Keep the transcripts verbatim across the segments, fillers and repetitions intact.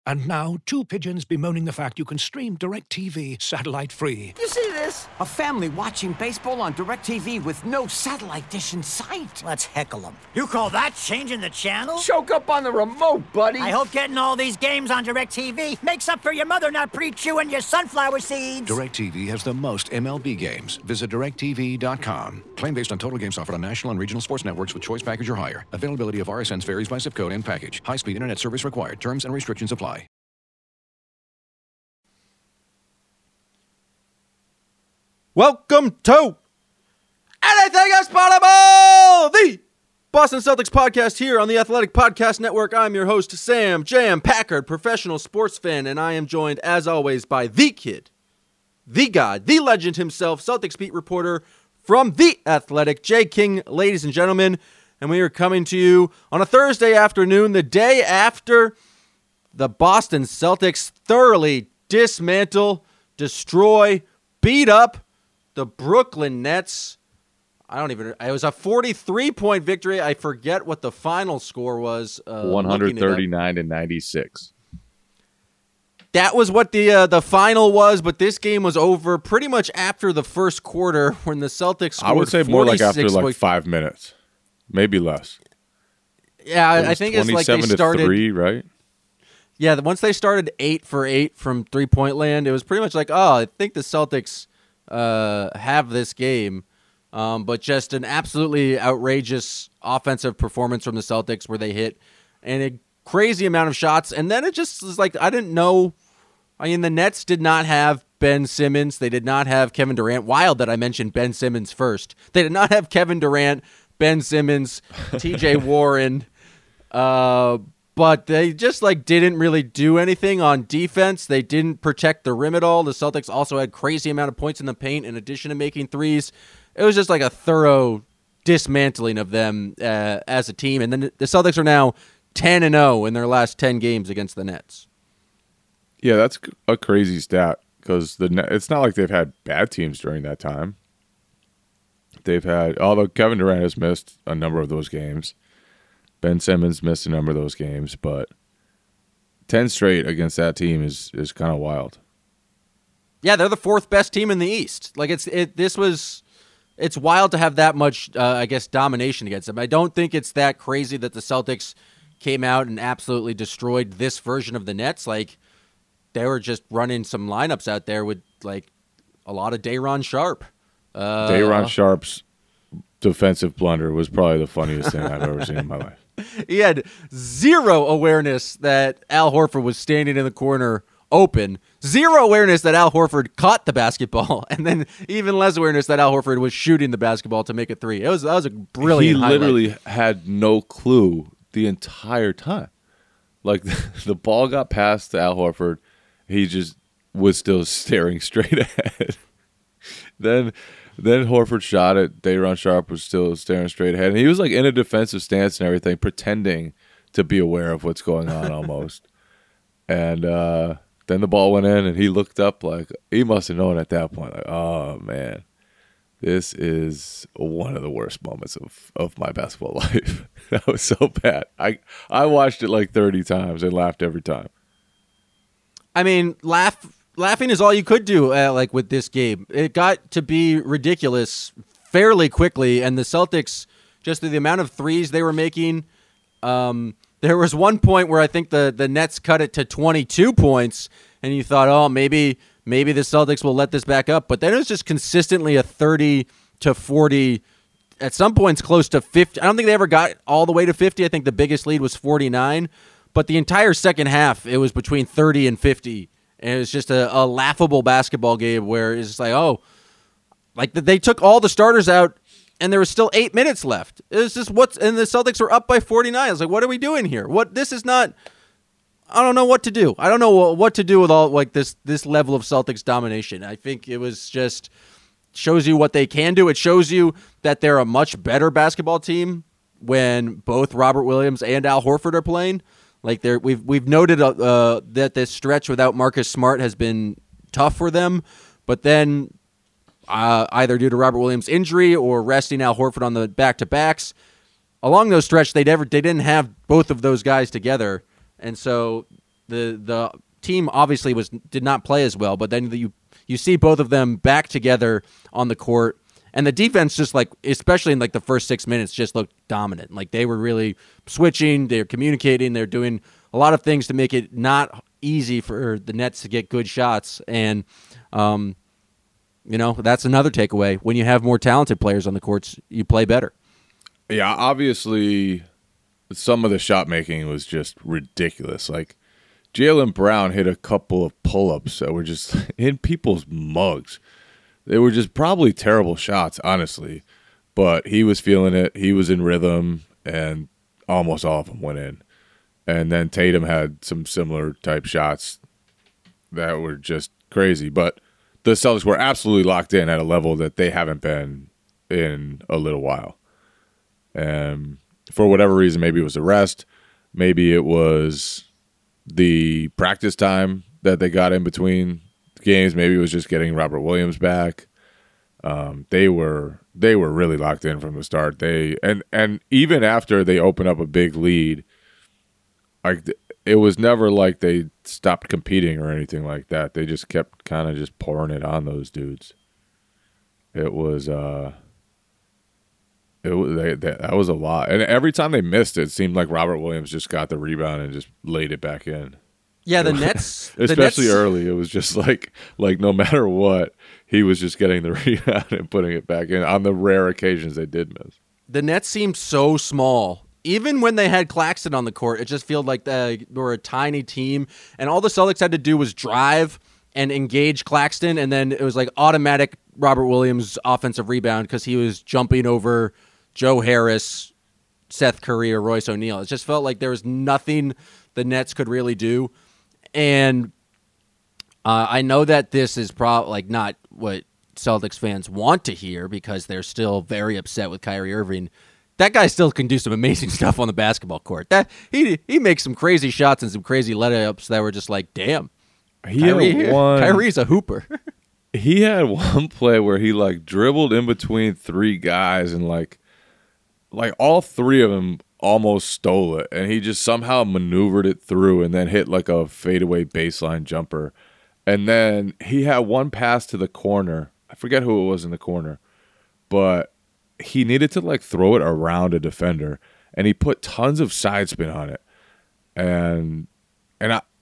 And now, two pigeons bemoaning the fact you can stream DirecTV satellite-free. You see this? A family watching baseball on DirecTV with no satellite dish in sight. Let's heckle them. You call that changing the channel? Choke up on the remote, buddy. I hope getting all these games on DirecTV makes up for your mother not pre-chewing your sunflower seeds. DirecTV has the most M L B games. Visit direct T V dot com. Claim based on total games offered on national and regional sports networks with choice package or higher. Availability of R S Ns varies by zip code and package. High-speed internet service required. Terms and restrictions apply. Welcome to Anything is Possible, the Boston Celtics podcast here on the Athletic Podcast Network. I'm your host, Sam Jam Packard, professional sports fan, and I am joined, as always, by the kid, the god, the legend himself, Celtics beat reporter from The Athletic, Jay King, ladies and gentlemen. And we are coming to you on a Thursday afternoon, the day after the Boston Celtics thoroughly dismantle, destroy, beat up the Brooklyn Nets. I don't even, it was a forty-three point victory. I forget what the final score was. Uh, one thirty-nine to ninety-six. That was what the uh, the final was, but this game was over pretty much after the first quarter when the Celtics scored I would say more like after like point, five minutes, maybe less. Yeah, I think it's like they started to three, right? Yeah, once they started eight for eight from three point land, it was pretty much like, oh, I think the Celtics uh, have this game. Um, but just an absolutely outrageous offensive performance from the Celtics where they hit and a crazy amount of shots. And then it just was like, I didn't know. I mean, the Nets did not have Ben Simmons. They did not have Kevin Durant. Wild that I mentioned Ben Simmons first. They did not have Kevin Durant, Ben Simmons, T J Warren. Uh, but they just like didn't really do anything on defense. They didn't protect the rim at all. The Celtics also had crazy amount of points in the paint in addition to making threes. It was just like a thorough dismantling of them uh, as a team. And then the Celtics are now ten and oh in their last ten games against the Nets. Yeah, that's a crazy stat because the Net, it's not like they've had bad teams during that time. They've had, although Kevin Durant has missed a number of those games. Ben Simmons missed a number of those games, but ten straight against that team is is kind of wild. Yeah, they're the fourth best team in the East. Like it's it. This was. It's wild to have that much, uh, I guess, domination against them. I don't think it's that crazy that the Celtics came out and absolutely destroyed this version of the Nets. Like, they were just running some lineups out there with, like, a lot of Day'Ron Sharpe. Uh, Day'Ron Sharpe's defensive blunder was probably the funniest thing I've ever seen in my life. He had zero awareness that Al Horford was standing in the corner open. Zero awareness that Al Horford caught the basketball, and then even less awareness that Al Horford was shooting the basketball to make a three. It was that was a brilliant. He highlight. literally had no clue the entire time. Like the ball got past to Al Horford, he just was still staring straight ahead. then, then Horford shot it. Day'Ron Sharpe was still staring straight ahead, and he was like in a defensive stance and everything, pretending to be aware of what's going on almost. And uh, then the ball went in, and he looked up like he must have known at that point, like, oh, man, this is one of the worst moments of, of my basketball life. That was so bad. I, I watched it like thirty times and laughed every time. I mean, laugh laughing is all you could do uh, like with this game. It got to be ridiculous fairly quickly, and the Celtics, just the amount of threes they were making, um, there was one point where I think the, the Nets cut it to twenty-two points, and you thought, oh, maybe maybe the Celtics will let this back up. But then it was just consistently a thirty to forty, at some points close to fifty. I don't think they ever got all the way to fifty. I think the biggest lead was forty-nine. But the entire second half, it was between thirty and fifty. And it was just a, a laughable basketball game where it's just like, oh, like they took all the starters out, and there was still eight minutes left. It was just what's, and the Celtics were up by forty-nine. I was like, what are we doing here? What, this is not, I don't know what to do. I don't know what to do with all like this, this level of Celtics domination. I think it was just shows you what they can do. It shows you that they're a much better basketball team when both Robert Williams and Al Horford are playing. Like they're, we've, we've noted uh, that this stretch without Marcus Smart has been tough for them, but then Uh, either due to Robert Williams' injury or resting Al Horford on the back-to-backs. Along those stretch, they never they didn't have both of those guys together, and so the the team obviously was did not play as well, but then you you see both of them back together on the court, and the defense just like, especially in like the first six minutes, just looked dominant. Like they were really switching, they're communicating, they're doing a lot of things to make it not easy for the Nets to get good shots, and um, you know, that's another takeaway. When you have more talented players on the courts, you play better. Yeah, obviously, some of the shot making was just ridiculous. Like, Jaylen Brown hit a couple of pull-ups that were just in people's mugs. They were just probably terrible shots, honestly. But he was feeling it. He was in rhythm, and almost all of them went in. And then Tatum had some similar type shots that were just crazy. But the Celtics were absolutely locked in at a level that they haven't been in a little while. And for whatever reason, maybe it was the rest, maybe it was the practice time that they got in between games, maybe it was just getting Robert Williams back. Um, they were they were really locked in from the start. They and and even after they opened up a big lead, like it was never like they stopped competing or anything like that. They just kept kind of just pouring it on those dudes. It was uh, it was they, they, that was a lot, and every time they missed, it seemed like Robert Williams just got the rebound and just laid it back in. Yeah, the Nets, especially the Nets, early, it was just like like no matter what, he was just getting the rebound and putting it back in on the rare occasions they did miss. The Nets seemed so small. Even when they had Claxton on the court, it just felt like they were a tiny team, and all the Celtics had to do was drive and engage Claxton, and then it was like automatic Robert Williams offensive rebound because he was jumping over Joe Harris, Seth Curry, or Royce O'Neal. It just felt like there was nothing the Nets could really do. And uh, I know that this is probably like not what Celtics fans want to hear because they're still very upset with Kyrie Irving. That guy still can do some amazing stuff on the basketball court. That he he makes some crazy shots and some crazy layups that were just like, damn, he Kyrie, had one, Kyrie's a hooper. He had one play where he like dribbled in between three guys and like like all three of them almost stole it, and he just somehow maneuvered it through and then hit like a fadeaway baseline jumper. And then he had one pass to the corner. I forget who it was in the corner, but he needed to like throw it around a defender, and he put tons of side spin on it. And and I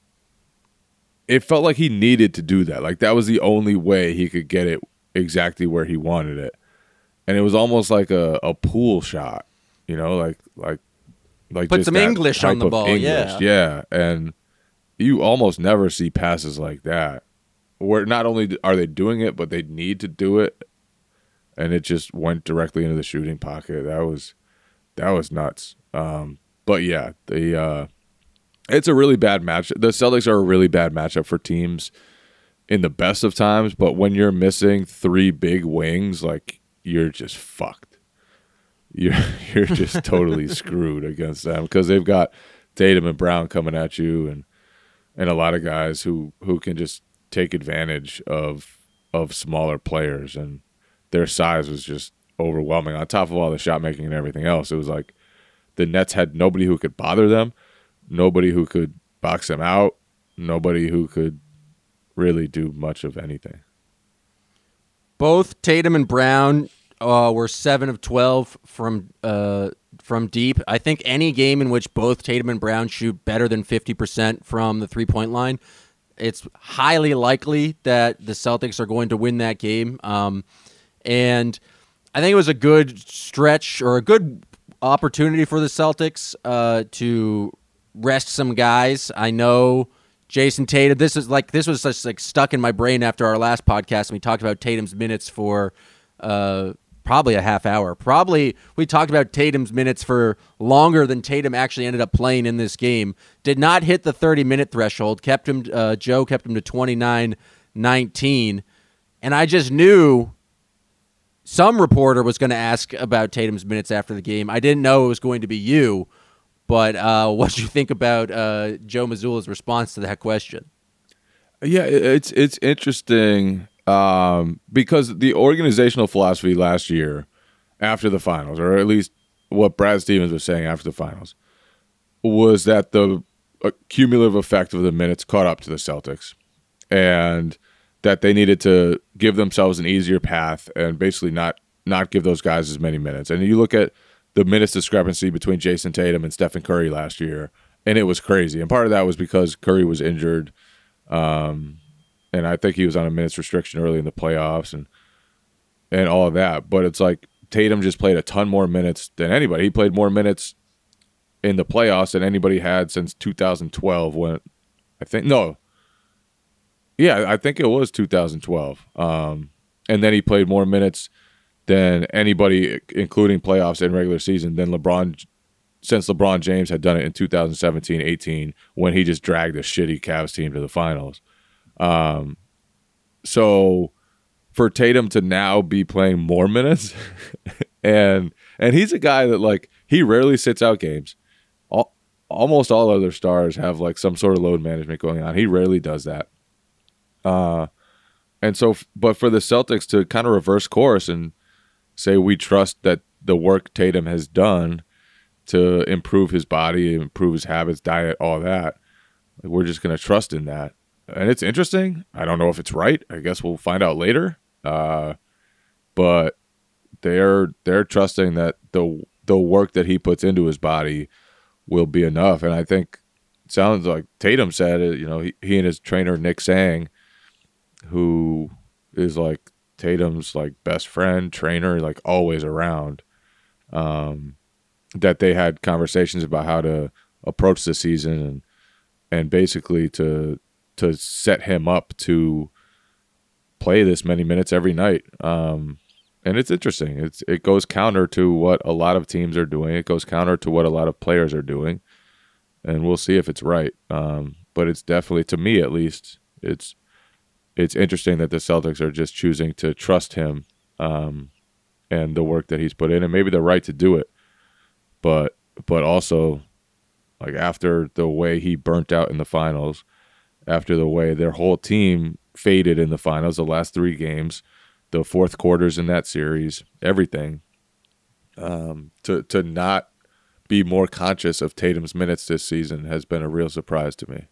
it felt like he needed to do that. Like that was the only way he could get it exactly where he wanted it. And it was almost like a, a pool shot, you know, like like like put just some that English type on the of ball, English. yeah. Yeah, and you almost never see passes like that where not only are they doing it, but they need to do it, and it just went directly into the shooting pocket. That was that was nuts. Um, but yeah, the uh, it's a really bad match. The Celtics are a really bad matchup for teams in the best of times, but when you're missing three big wings, like you're just fucked. You're you're just totally screwed against them because they've got Tatum and Brown coming at you, and and a lot of guys who, who can just take advantage of of smaller players, and their size was just overwhelming. On top of all the shot making and everything else, it was like the Nets had nobody who could bother them, nobody who could box them out, nobody who could really do much of anything. Both Tatum and Brown uh, were seven of twelve from uh, from deep. I think any game in which both Tatum and Brown shoot better than fifty percent from the three-point line, it's highly likely that the Celtics are going to win that game. Um, and I think it was a good stretch or a good opportunity for the Celtics uh, to rest some guys. I know Jason Tatum. This is like this was just like stuck in my brain after our last podcast, and we talked about Tatum's minutes for uh, probably a half hour. Probably we talked about Tatum's minutes for longer than Tatum actually ended up playing in this game. Did not hit the thirty-minute threshold. Kept him. Uh, Joe kept him to twenty-nine nineteen, and I just knew some reporter was going to ask about Tatum's minutes after the game. I didn't know it was going to be you. But uh, what do you think about uh, Joe Mazzulla's response to that question? Yeah, it's it's interesting um, because the organizational philosophy last year after the finals, or at least what Brad Stevens was saying after the finals, was that the a cumulative effect of the minutes caught up to the Celtics, and that they needed to give themselves an easier path and basically not not give those guys as many minutes. And you look at the minutes discrepancy between Jason Tatum and Stephen Curry last year, and it was crazy. And part of that was because Curry was injured, um, and I think he was on a minutes restriction early in the playoffs and and all of that. But it's like Tatum just played a ton more minutes than anybody. He played more minutes in the playoffs than anybody had since two thousand twelve when I think no. Yeah, I think it was two thousand twelve. Um, and then he played more minutes than anybody, including playoffs and regular season, than LeBron since LeBron James had done it in two thousand seventeen eighteen when he just dragged a shitty Cavs team to the finals. Um, so for Tatum to now be playing more minutes, and and he's a guy that, like, he rarely sits out games. All, almost all other stars have like some sort of load management going on. He rarely does that. Uh, and so, but for the Celtics to kind of reverse course and say we trust that the work Tatum has done to improve his body, improve his habits, diet, all that, like, we're just going to trust in that. And it's interesting. I don't know if it's right. I guess we'll find out later. Uh, but they're they're trusting that the the work that he puts into his body will be enough. And I think it sounds like Tatum said it, you know, he, he and his trainer Nick Sang, who is like Tatum's like best friend, trainer, like always around, um, that they had conversations about how to approach the season and and basically to to set him up to play this many minutes every night. Um, and it's interesting. It's it goes counter to what a lot of teams are doing. It goes counter to what a lot of players are doing. And we'll see if it's right. Um, but it's definitely, to me at least, it's it's interesting that the Celtics are just choosing to trust him um, and the work that he's put in. And maybe they're right to do it. But but also, like, after the way he burnt out in the finals, after the way their whole team faded in the finals, the last three games, the fourth quarters in that series, everything, um, to to not be more conscious of Tatum's minutes this season has been a real surprise to me.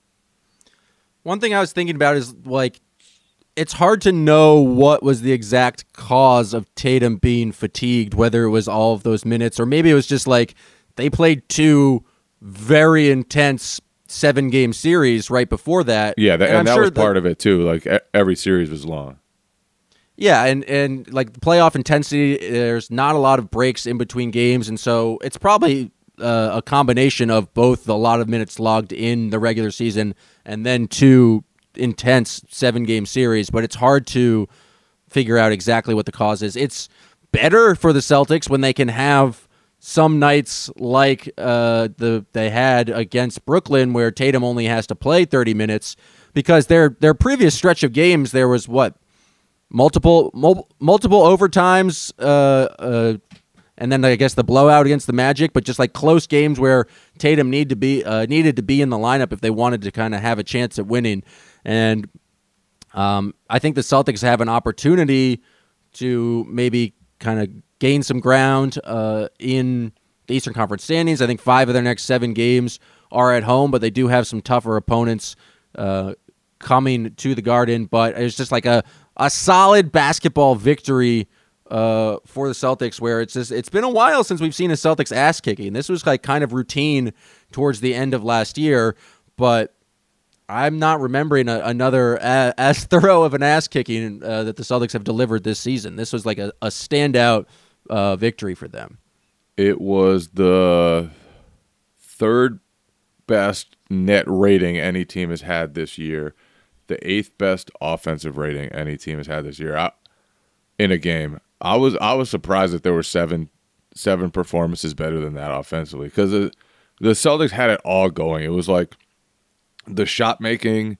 One thing I was thinking about is, like, it's hard to know what was the exact cause of Tatum being fatigued, whether it was all of those minutes or maybe it was just like they played two very intense seven-game series right before that. Yeah, that, and, and that sure was part that, of it too. Like, every series was long. Yeah, and, and like the playoff intensity, there's not a lot of breaks in between games, and so it's probably uh, a combination of both a lot of minutes logged in the regular season and then two intense seven-game series, but it's hard to figure out exactly what the cause is. It's better for the Celtics when they can have some nights like uh, the they had against Brooklyn where Tatum only has to play thirty minutes, because their their previous stretch of games, there was what multiple mul- multiple overtimes uh, uh, and then I guess the blowout against the Magic, but just like close games where Tatum need to be uh, needed to be in the lineup if they wanted to kind of have a chance at winning. And um, I think the Celtics have an opportunity to maybe kind of gain some ground uh, in the Eastern Conference standings. I think five of their next seven games are at home, but they do have some tougher opponents uh, coming to the Garden. But it's just like a, a solid basketball victory uh, for the Celtics, where it's just, it's been a while since we've seen a Celtics ass kicking. This was like kind of routine towards the end of last year, but I'm not remembering a, another uh, as thorough of an ass kicking uh, that the Celtics have delivered this season. This was like a, a standout uh, victory for them. It was the third best net rating any team has had this year, the eighth best offensive rating any team has had this year I, in a game. I was I was surprised that there were seven seven performances better than that offensively, because the, the Celtics had it all going. It was like the shot making,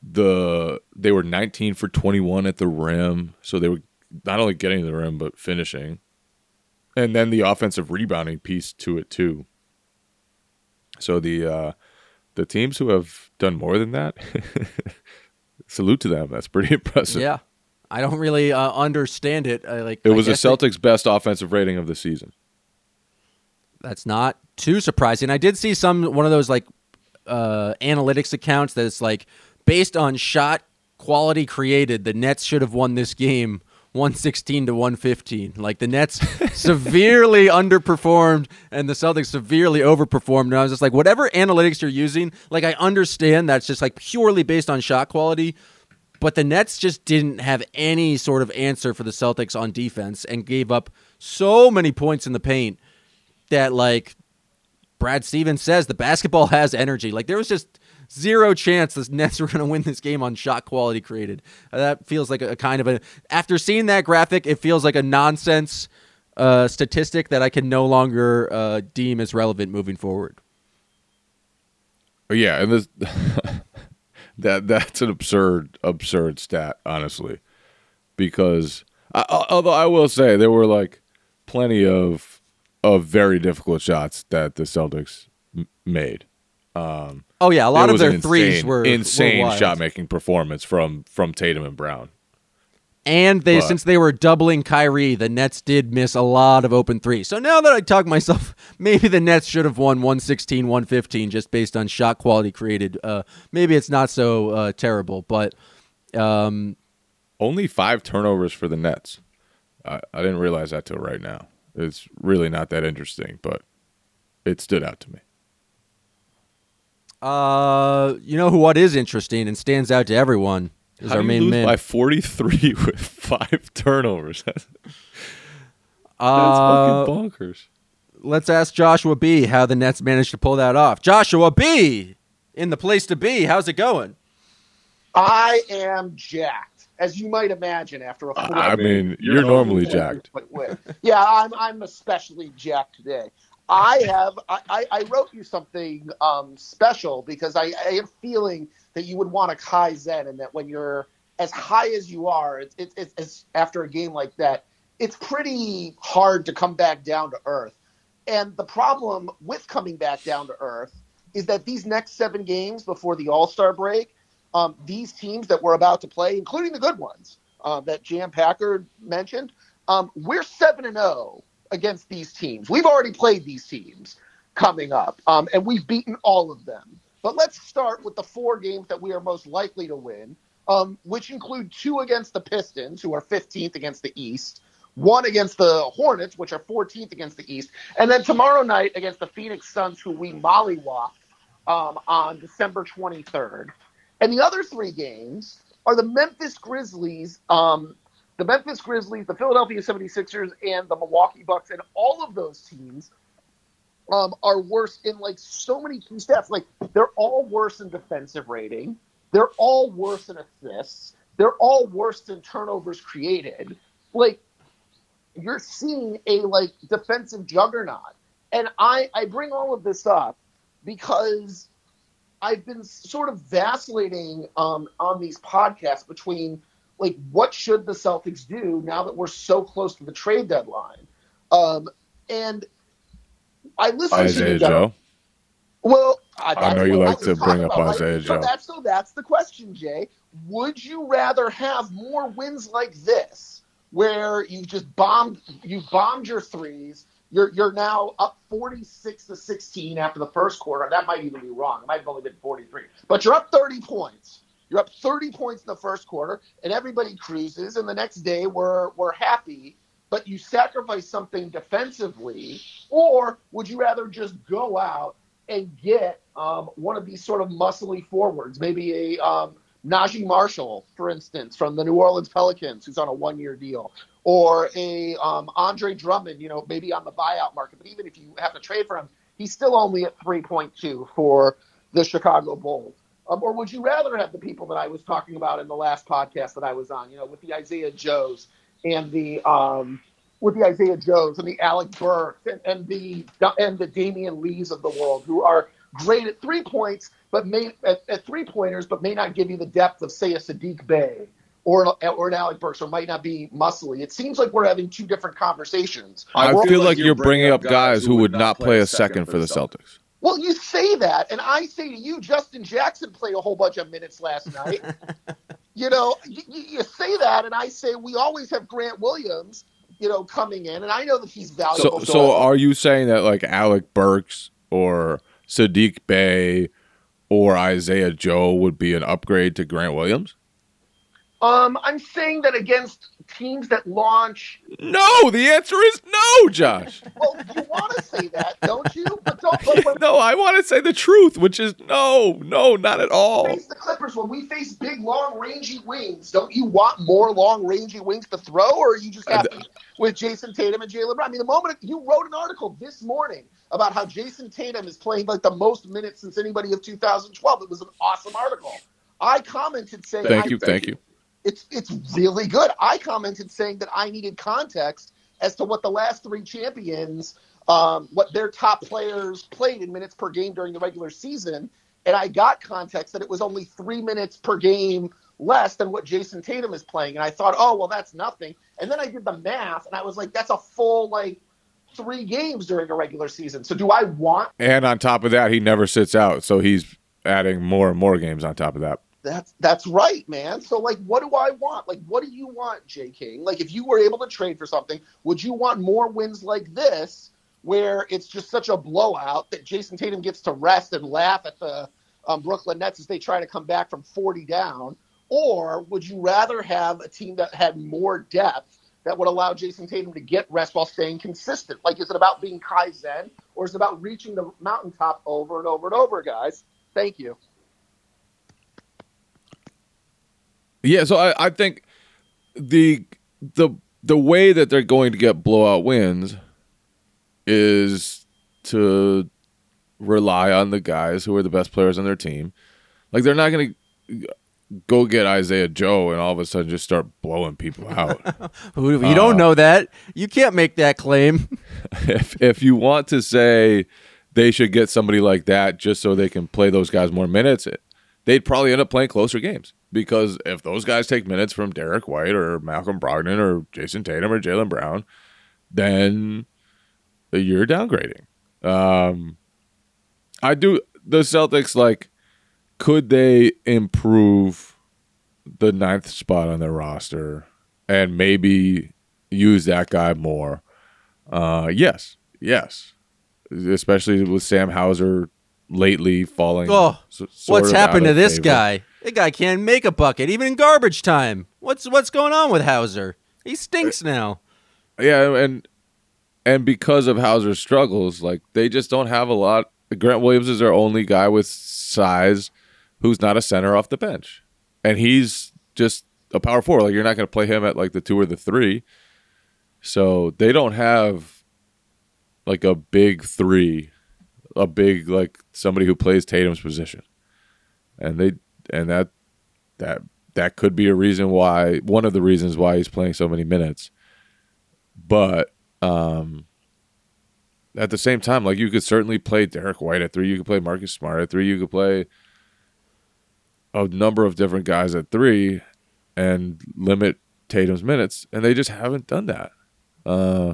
the they were nineteen for twenty-one at the rim, so they were not only getting to the rim but finishing, and then the offensive rebounding piece to it too. So the uh, the teams who have done more than that, salute to them. That's pretty impressive. Yeah, I don't really uh, understand it. I, like it was the I Celtics' they, best offensive rating of the season. That's not too surprising. I did see some one of those like uh, analytics accounts that it's like based on shot quality created, the Nets should have won this game one sixteen to one fifteen. Like the Nets severely underperformed and the Celtics severely overperformed. And I was just like, whatever analytics you're using, like I understand that's just like purely based on shot quality, but the Nets just didn't have any sort of answer for the Celtics on defense and gave up so many points in the paint that, like Brad Stevens says, the basketball has energy. Like there was just zero chance the Nets were going to win this game on shot quality created. Uh, that feels like a, a kind of a, after seeing that graphic, it feels like a nonsense uh, statistic that I can no longer uh, deem as relevant moving forward. Yeah, and this that that's an absurd, absurd stat, honestly, because I, although I will say there were like plenty of of very difficult shots that the Celtics m- made. Um, oh yeah, a lot of their insane, threes were insane were shot making performance from from Tatum and Brown. And they but, since they were doubling Kyrie, the Nets did miss a lot of open threes. So now that I talk myself, maybe the Nets should have won one sixteen one fifteen just based on shot quality created. Uh, maybe it's not so uh, terrible, but um, only five turnovers for the Nets. I, I didn't realize that till right now. It's really not that interesting, but it stood out to me. Uh, you know who? What is interesting and stands out to everyone is How our do you main lose man by forty-three with five turnovers. That's, uh, fucking bonkers. Let's ask Joshua B. how the Nets managed to pull that off. Joshua B. in the place to be. How's it going? I am jacked, as you might imagine. After a full I mean, you're normally jacked. Yeah, I'm. I'm especially jacked today. I have. I, I wrote you something um, special because I, I have a feeling that you would want a Kaizen, and that when you're as high as you are, it's, it's, it's, it's after a game like that, it's pretty hard to come back down to earth. And the problem with coming back down to earth is that these next seven games before the All-Star break, um, these teams that we're about to play, including the good ones uh, that Jan Packard mentioned, um, we're seven and zero against these teams. We've already played these teams coming up, um, and we've beaten all of them. But let's start with the four games that we are most likely to win, um, which include two against the Pistons, who are fifteenth against the East, one against the Hornets, which are fourteenth against the East, and then tomorrow night against the Phoenix Suns, who we mollywopped um, on December twenty-third. And the other three games are the Memphis Grizzlies, um, the Memphis Grizzlies, the Philadelphia seventy-sixers, and the Milwaukee Bucks, and all of those teams um, are worse in like so many key stats. Like they're all worse in defensive rating, they're all worse in assists, they're all worse in turnovers created. Like you're seeing a like defensive juggernaut, and I I bring all of this up because I've been sort of vacillating um, on these podcasts between. Like, what should the Celtics do now that we're so close to the trade deadline? Um, and I listened Isaiah to Joe. Well, I, I know you like to bring up about. Isaiah like, Joe. So that's, so that's the question, Jay. Would you rather have more wins like this, where you just bombed, you bombed your threes? You're you're now up forty-six to sixteen after the first quarter. That might even be wrong. It might have only been forty-three, but you're up thirty points. You're up thirty points in the first quarter, and everybody cruises, and the next day we're we're happy, but you sacrifice something defensively, or would you rather just go out and get um, one of these sort of muscly forwards, maybe a um, Najee Marshall, for instance, from the New Orleans Pelicans, who's on a one-year deal, or a um, Andre Drummond, you know, maybe on the buyout market, but even if you have to trade for him, he's still only at three point two for the Chicago Bulls. Um, or would you rather have the people that I was talking about in the last podcast that I was on, you know, with the Isaiah Joes and the um, with the Isaiah Joes and the Alec Burks and, and the and the Damian Lees of the world, who are great at three points, but may at, at three pointers, but may not give you the depth of, say, a Sadiq Bey or or an Alec Burks, or might not be muscly. It seems like we're having two different conversations. I We're, feel like you're bringing up guys who would not play a second for the Celtics. Well, you say that, and I say to you, Justin Jackson played a whole bunch of minutes last night. you know, you, you say that, and I say we always have Grant Williams, you know, coming in, and I know that he's valuable. So, so are you saying that like Alec Burks or Sadiq Bey or Isaiah Joe would be an upgrade to Grant Williams? Um, I'm saying that against teams that launch. No, the answer is no, Josh. Well, you want to say that, don't you? But don't. But when No, I want to say the truth, which is no, no, not at all. we face the Clippers, when we face big, long, rangy wings, don't you want more long, rangy wings to throw, or are you just happy with Jason Tatum and Jaylen Brown? I mean, the moment you wrote an article this morning about how Jason Tatum is playing like the most minutes since anybody of two thousand twelve. It was an awesome article. I commented saying, Thank I you, think thank you. It's it's really good. I commented saying that I needed context as to what the last three champions, um, what their top players played in minutes per game during the regular season, and I got context that it was only three minutes per game less than what Jason Tatum is playing. And I thought, oh, well, that's nothing. And then I did the math, and I was like, that's a full, like, three games during a regular season. So do I want And on top of that, he never sits out, so he's adding more and more games on top of that. That's that's right, man. So, like, what do I want? Like, what do you want, J. King? Like, if you were able to trade for something, would you want more wins like this, where it's just such a blowout that Jason Tatum gets to rest and laugh at the um, Brooklyn Nets as they try to come back from forty down? Or would you rather have a team that had more depth that would allow Jason Tatum to get rest while staying consistent? Like, is it about being Kaizen, or is it about reaching the mountaintop over and over and over, guys? Thank you. Yeah, so I, I think the the the way that they're going to get blowout wins is to rely on the guys who are the best players on their team. Like, they're not going to go get Isaiah Joe and all of a sudden just start blowing people out. You don't know that. You can't make that claim. if if you want to say they should get somebody like that just so they can play those guys more minutes, they'd probably end up playing closer games. Because if those guys take minutes from Derek White or Malcolm Brogdon or Jason Tatum or Jaylen Brown, then you're downgrading. Um, I do the Celtics, like, could they improve the ninth spot on their roster and maybe use that guy more? Uh, yes, yes, especially with Sam Hauser lately falling. Oh, s- sort what's of happened out to of this favor. guy? The guy can't make a bucket, even in garbage time. What's what's going on with Hauser? He stinks now. Yeah, and and because of Hauser's struggles, like, they just don't have a lot. Grant Williams is their only guy with size who's not a center off the bench, and he's just a power forward. Like, you're not going to play him at like the two or the three, so they don't have like a big three, a big, like, somebody who plays Tatum's position, and they and that that that could be a reason why, one of the reasons why he's playing so many minutes. But um, at the same time, like, you could certainly play Derek White at three. You could play Marcus Smart at three. You could play a number of different guys at three and limit Tatum's minutes, and they just haven't done that. Uh,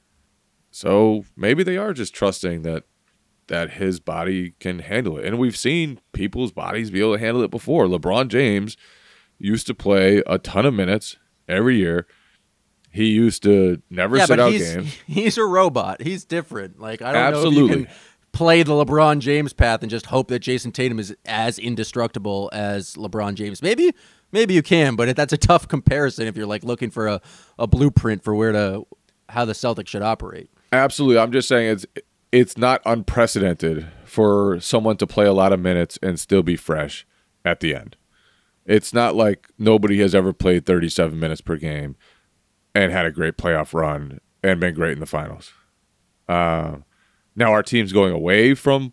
so maybe they are just trusting that that his body can handle it. And we've seen people's bodies be able to handle it before. LeBron James used to play a ton of minutes every year. He used to never Yeah, sit but out he's games. he's a robot. He's different. Like, I don't know if Absolutely. you can play the LeBron James path and just hope that Jason Tatum is as indestructible as LeBron James. Maybe maybe you can, but that's a tough comparison if you're, like, looking for a, a blueprint for where to how the Celtics should operate. Absolutely. I'm just saying it's it's not unprecedented for someone to play a lot of minutes and still be fresh at the end. It's not like nobody has ever played thirty-seven minutes per game and had a great playoff run and been great in the finals. Uh, now, our team's going away from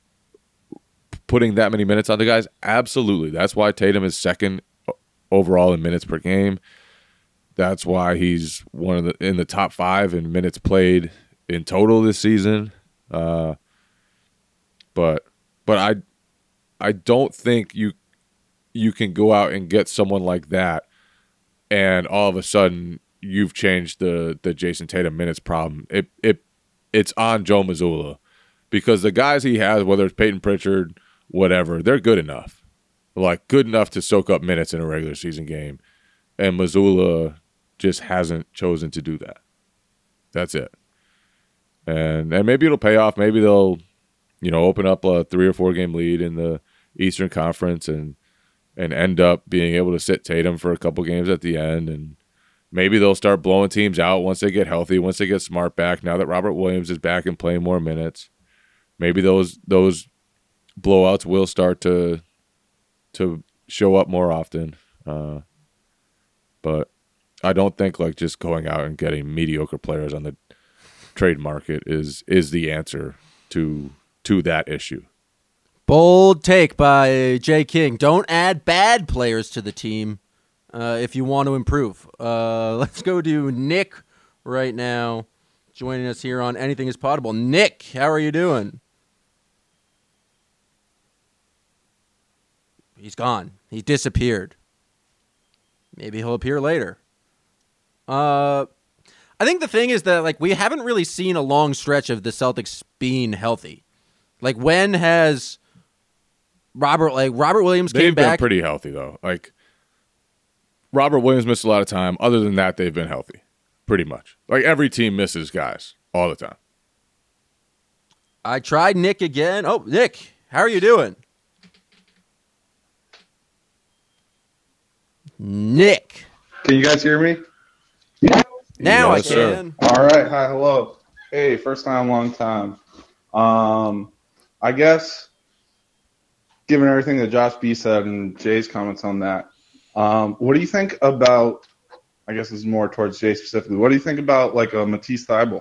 putting that many minutes on the guys? Absolutely. That's why Tatum is second overall in minutes per game. That's why he's one of the in the top five in minutes played in total this season. Uh, but but I I don't think you you can go out and get someone like that and all of a sudden you've changed the the Jason Tatum minutes problem. It it it's on Joe Mazzulla, because the guys he has, whether it's Peyton Pritchard, whatever, they're good enough, like good enough to soak up minutes in a regular season game, and Mazzulla just hasn't chosen to do that. That's it. And and maybe it'll pay off. Maybe they'll, you know, open up a three or four game lead in the Eastern Conference and and end up being able to sit Tatum for a couple games at the end, and maybe they'll start blowing teams out once they get healthy, once they get Smart back. Now that Robert Williams is back and playing more minutes, maybe those those blowouts will start to to show up more often. Uh, but I don't think like just going out and getting mediocre players on the trade market is is the answer to to that issue. Bold take by Jay King. Don't add bad players to the team uh, if you want to improve. Uh, let's go to Nick right now, joining us here on Anything is Potable. Nick, how are you doing? He's gone. He disappeared. Maybe he'll appear later. Uh, I think the thing is that like we haven't really seen a long stretch of the Celtics being healthy. Like when has Robert like Robert Williams They've came been back? pretty healthy though. Like Robert Williams missed a lot of time. Other than that, they've been healthy, pretty much. Like every team misses guys all the time. I tried Nick again. Oh, Nick, how are you doing? Nick. Can you guys hear me? Now Yes, I sir. can. All right. Hi. Hello. Hey, first time, long time. Um, I guess, given everything that Josh B said and Jay's comments on that, um, what do you think about? I guess this is more towards Jay specifically. What do you think about like a Matisse Thybulle?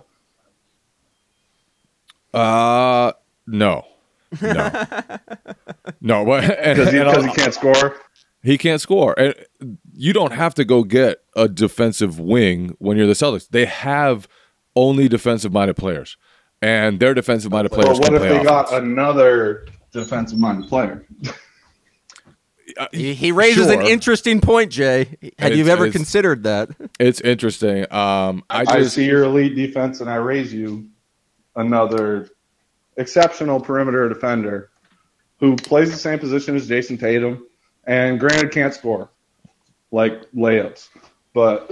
Uh, no, no, no. But and, Because he, and 'cause he I'll- can't score. He can't score. And you don't have to go get a defensive wing when you're the Celtics. They have only defensive-minded players, and their defensive-minded But players what can if play they offense. got another defensive-minded player? Uh, He, he raises an sure. interesting point, Jay. Had you It's- ever it's- considered that? It's interesting. Um, I I, just see your elite defense, and I raise you another exceptional perimeter defender who plays the same position as Jason Tatum, and granted can't score like layups, but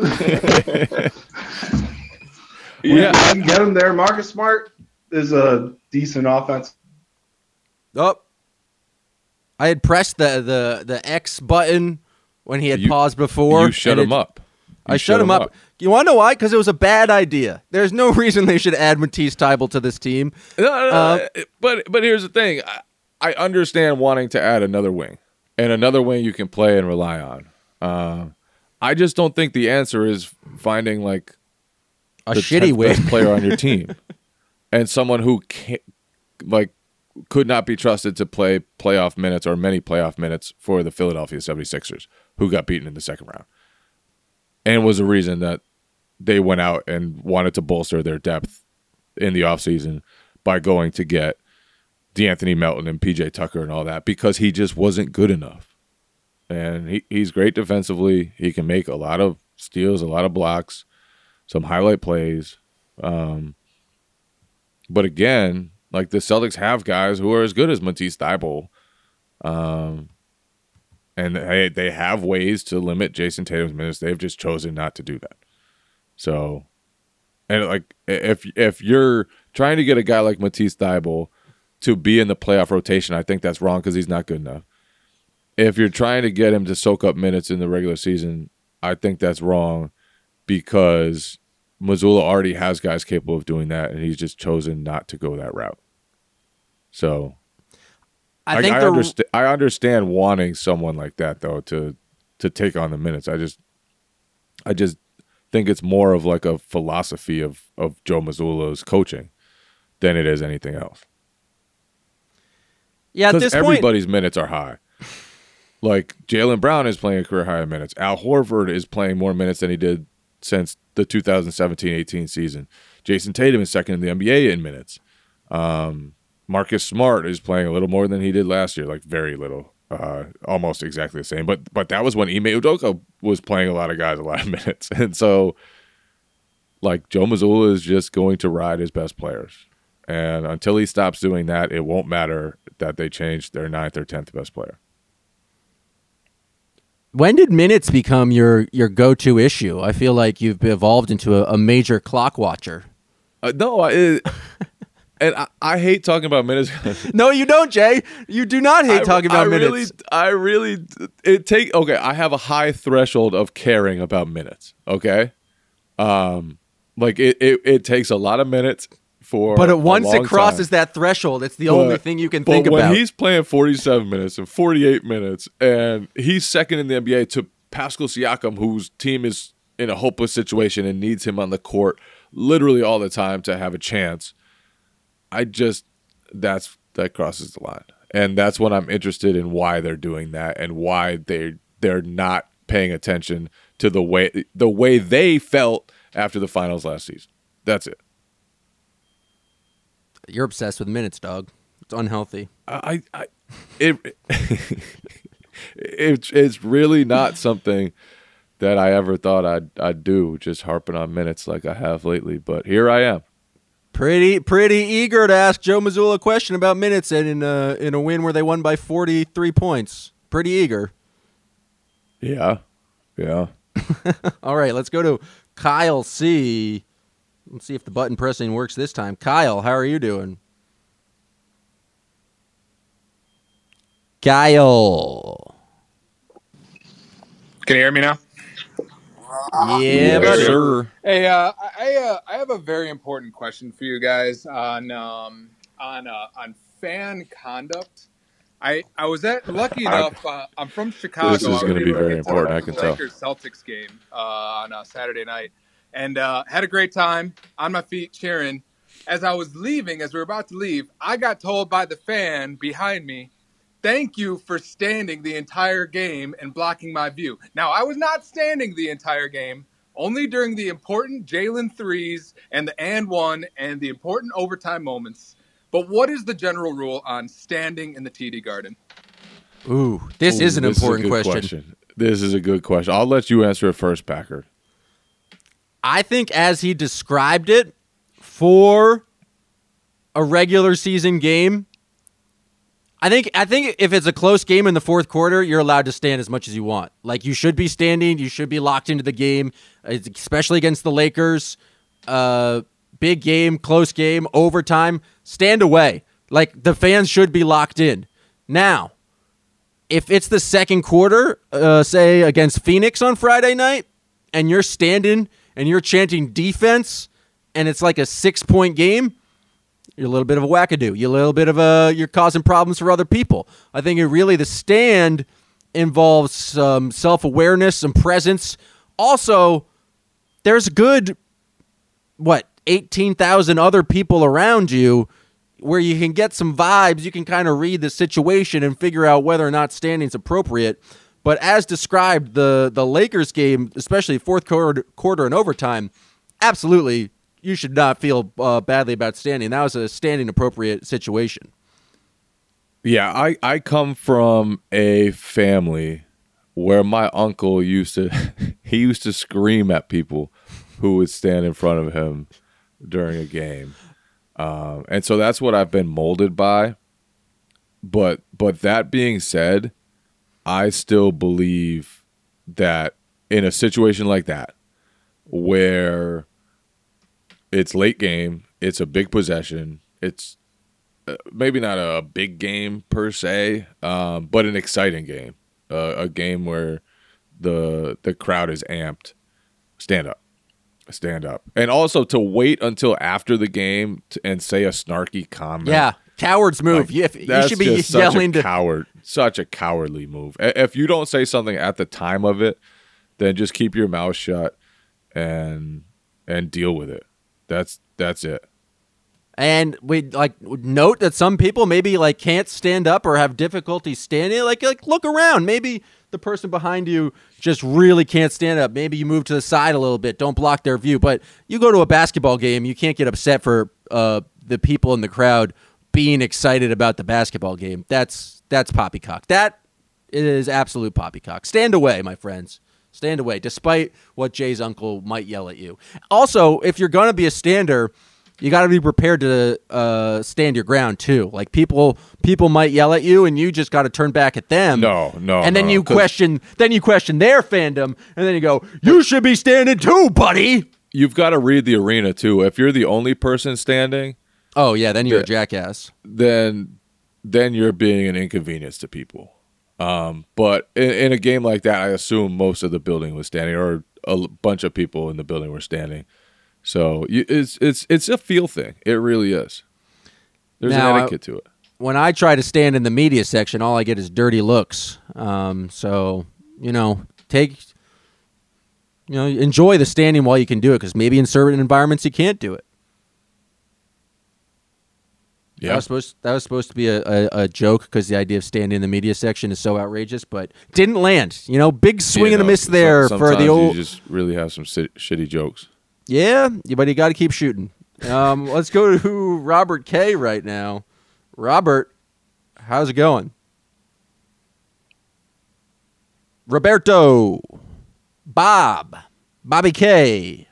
yeah, I can get him there. Marcus Smart is a decent offense. Oh, I had pressed the, the, the X button when he had You- paused before. you shut and him it- up. You I shut him up. You want to know why? Because it was a bad idea. There's no reason they should add Matisse Thybulle to this team. No, no, no, Uh, but but here's the thing. I, I understand wanting to add another wing and another wing you can play and rely on. Uh, I just don't think the answer is finding like A the shitty tenth wing. best player on your team and someone who can't, like could not be trusted to play playoff minutes or many playoff minutes for the Philadelphia seventy-sixers, who got beaten in the second round, and was a reason that they went out and wanted to bolster their depth in the offseason by going to get DeAnthony Melton and P J Tucker and all that, because he just wasn't good enough. And he, he's great defensively. He can make a lot of steals, a lot of blocks, some highlight plays. Um, but again, like the Celtics have guys who are as good as Matisse Thybulle. Um, and they, they have ways to limit Jason Tatum's minutes. They've just chosen not to do that. So, and like if if you're trying to get a guy like Matisse Thybulle to be in the playoff rotation, I think that's wrong because he's not good enough. If you're trying to get him to soak up minutes in the regular season, I think that's wrong because Mazzulla already has guys capable of doing that, and he's just chosen not to go that route. So I I, think I, the understand. I understand wanting someone like that though to to take on the minutes. I just, I just think it's more of like a philosophy of of Joe Mazzulla's coaching than it is anything else. yeah. At Because this point, everybody's minutes are high. Like Jaylen Brown is playing a career high in minutes. Al Horford is playing more minutes than he did since the two thousand seventeen eighteen season. Jason Tatum is second in the N B A in minutes. Um, Marcus Smart is playing a little more than he did last year, like very little, uh, almost exactly the same. But but that was when Ime Udoka was playing a lot of guys a lot of minutes, and so like Joe Mazzulla is just going to ride his best players, and until he stops doing that, it won't matter that they changed their ninth or tenth best player. when did minutes become your your go to issue? I feel like you've evolved into a, a major clock watcher. Uh, no, I, it, and I, I hate talking about minutes. No, you don't, Jay. You do not hate I, talking about I minutes. Really, I really, it take okay. I have a high threshold of caring about minutes. Okay, um, like it, it, it takes a lot of minutes for. But once it crosses time. that threshold, it's the but, only thing you can but think when about. He's playing forty-seven minutes and forty-eight minutes, and he's second in the N B A to Pascal Siakam, whose team is in a hopeless situation and needs him on the court literally all the time to have a chance. I just that's that crosses the line. And that's when I'm interested in why they're doing that and why they they're not paying attention to the way the way they felt after the finals last season. That's it. You're obsessed with minutes, dog. It's unhealthy. I, I it, it it's really not something that I ever thought I'd I'd do, just harping on minutes like I have lately. But here I am. Pretty pretty eager to ask Joe Mazzulla a question about minutes and in a, in a win where they won by forty-three points. Pretty eager. Yeah. Yeah. All right, let's go to Kyle C. Let's see if the button pressing works this time. Kyle, how are you doing? Kyle. Can you hear me now? Yeah, Yes, buddy. sir. Hey, uh, I uh, I have a very important question for you guys on um, on uh, on fan conduct. I I was at lucky enough. Uh, I'm from Chicago. This is I was gonna be able very to important, the I can tell. Lakers Celtics game uh, on uh, Saturday night, and uh, had a great time on my feet cheering. As I was leaving, as we were about to leave, I got told by the fan behind me, "Thank you for standing the entire game and blocking my view." Now, I was not standing the entire game, only during the important Jalen threes and the and one and the important overtime moments. But what is the general rule on standing in the T D Garden? Ooh, this Ooh, is an this important a good question. This is a good question. I'll let you answer it first, Packard. I think as he described it, for a regular season game, I think I think if it's a close game in the fourth quarter, you're allowed to stand as much as you want. Like, you should be standing. You should be locked into the game, especially against the Lakers. Uh, big game, close game, overtime. Stand away. Like, the fans should be locked in. Now, if it's the second quarter, uh, say against Phoenix on Friday night, and you're standing and you're chanting defense, and it's like a six-point game, you're a little bit of a wackadoo. You're a little bit of a, you're causing problems for other people. I think it really, the stand involves some self-awareness, some presence. Also, there's good, what, eighteen thousand other people around you where you can get some vibes. You can kind of read the situation and figure out whether or not standing's appropriate. But as described, the, the Lakers game, especially fourth quarter, quarter and overtime, absolutely, you should not feel uh, badly about standing. That was a standing appropriate situation. Yeah, I, I come from a family where my uncle used to he used to scream at people who would stand in front of him during a game. Um, and so that's what I've been molded by. But but that being said, I still believe that in a situation like that, where it's late game, it's a big possession, it's uh, maybe not a big game per se, um, but an exciting game, uh, a game where the the crowd is amped. Stand up. Stand up. And also to wait until after the game to, and say a snarky comment. Yeah, coward's move. Like, you, if, you that's should be just yelling such a to coward, such a cowardly move. If you don't say something at the time of it, then just keep your mouth shut and and deal with it. That's that's it. And we like note that some people maybe like can't stand up or have difficulty standing. Like like look around. Maybe the person behind you just really can't stand up. Maybe you move to the side a little bit. Don't block their view. But you go to a basketball game, you can't get upset for uh, the people in the crowd being excited about the basketball game. That's that's poppycock. That is absolute poppycock. Stand away, my friends. Stand away, despite what Jay's uncle might yell at you. Also, if you're going to be a stander, you got to be prepared to uh, stand your ground too. Like people, people might yell at you, and you just got to turn back at them. No, no, and then no, you 'cause- question, then you question their fandom, and then you go, "You should be standing too, buddy." You've got to read the arena too. If you're the only person standing, Oh yeah, then you're Yeah. a jackass. then then you're being an inconvenience to people. Um, but in, in a game like that, I assume most of the building was standing, or a l- bunch of people in the building were standing. So you, it's it's it's a feel thing. It really is. There's Now, an I- etiquette to it. When I try to stand in the media section, all I get is dirty looks. Um, so you know, take you know, enjoy the standing while you can do it, because maybe in certain environments you can't do it. That Yeah, was supposed that was supposed to be a, a, a joke, because the idea of standing in the media section is so outrageous, but didn't land. You know, big swing Yeah, and a no, miss some- there for sometimes the old. You just really have some si- shitty jokes. Yeah, but you got to keep shooting. Um, let's go to Robert K right now. Robert, how's it going? Roberto, Bob, Bobby K.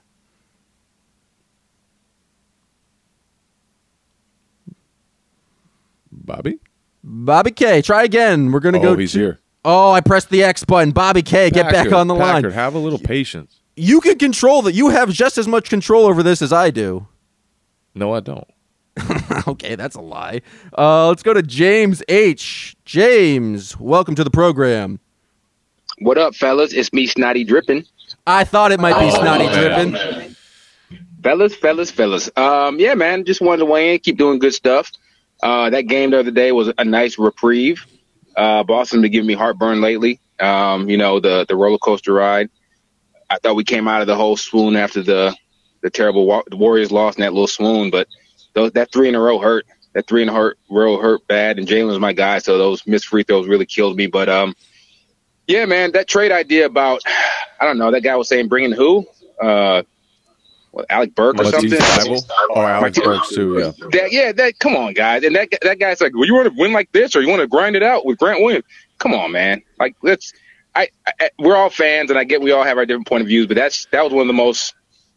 Bobby? Bobby K, try again. We're gonna Oh, go. he's to- here. Oh, I pressed the X button. Bobby K, get back Packard, on the line. Packard, have a little patience. You can control that. You have just as much control over this as I do. No, I don't. Okay, that's a lie. Uh, let's go to James H. James, welcome to the program. What up, fellas? It's me, Snotty Drippin'. I thought it might be Oh, snotty man. dripping. Fellas, fellas, fellas. Um, yeah, man, just wanted to weigh in, keep doing good stuff. Uh, that game the other day was a nice reprieve. Uh, Boston been giving me heartburn lately. Um, you know, the the roller coaster ride. I thought we came out of the whole swoon after the the terrible wa- the Warriors lost in that little swoon, but those, that three in a row hurt. That three in a hurt, row hurt bad, and Jalen was my guy, so those missed free throws really killed me. But um, yeah, man, that trade idea about I don't know, that guy was saying bringing who? Uh, what, Alec Burke or Matisse something? Thybulle? Oh, Alex Matisse- Burks too, yeah. That, yeah, that come on, guys. And that that guy's like, well, you want to win like this, or you want to grind it out with Grant Williams? Come on, man. Like, let's. I, I we're all fans, and I get we all have our different point of views, but that's that was one of the most.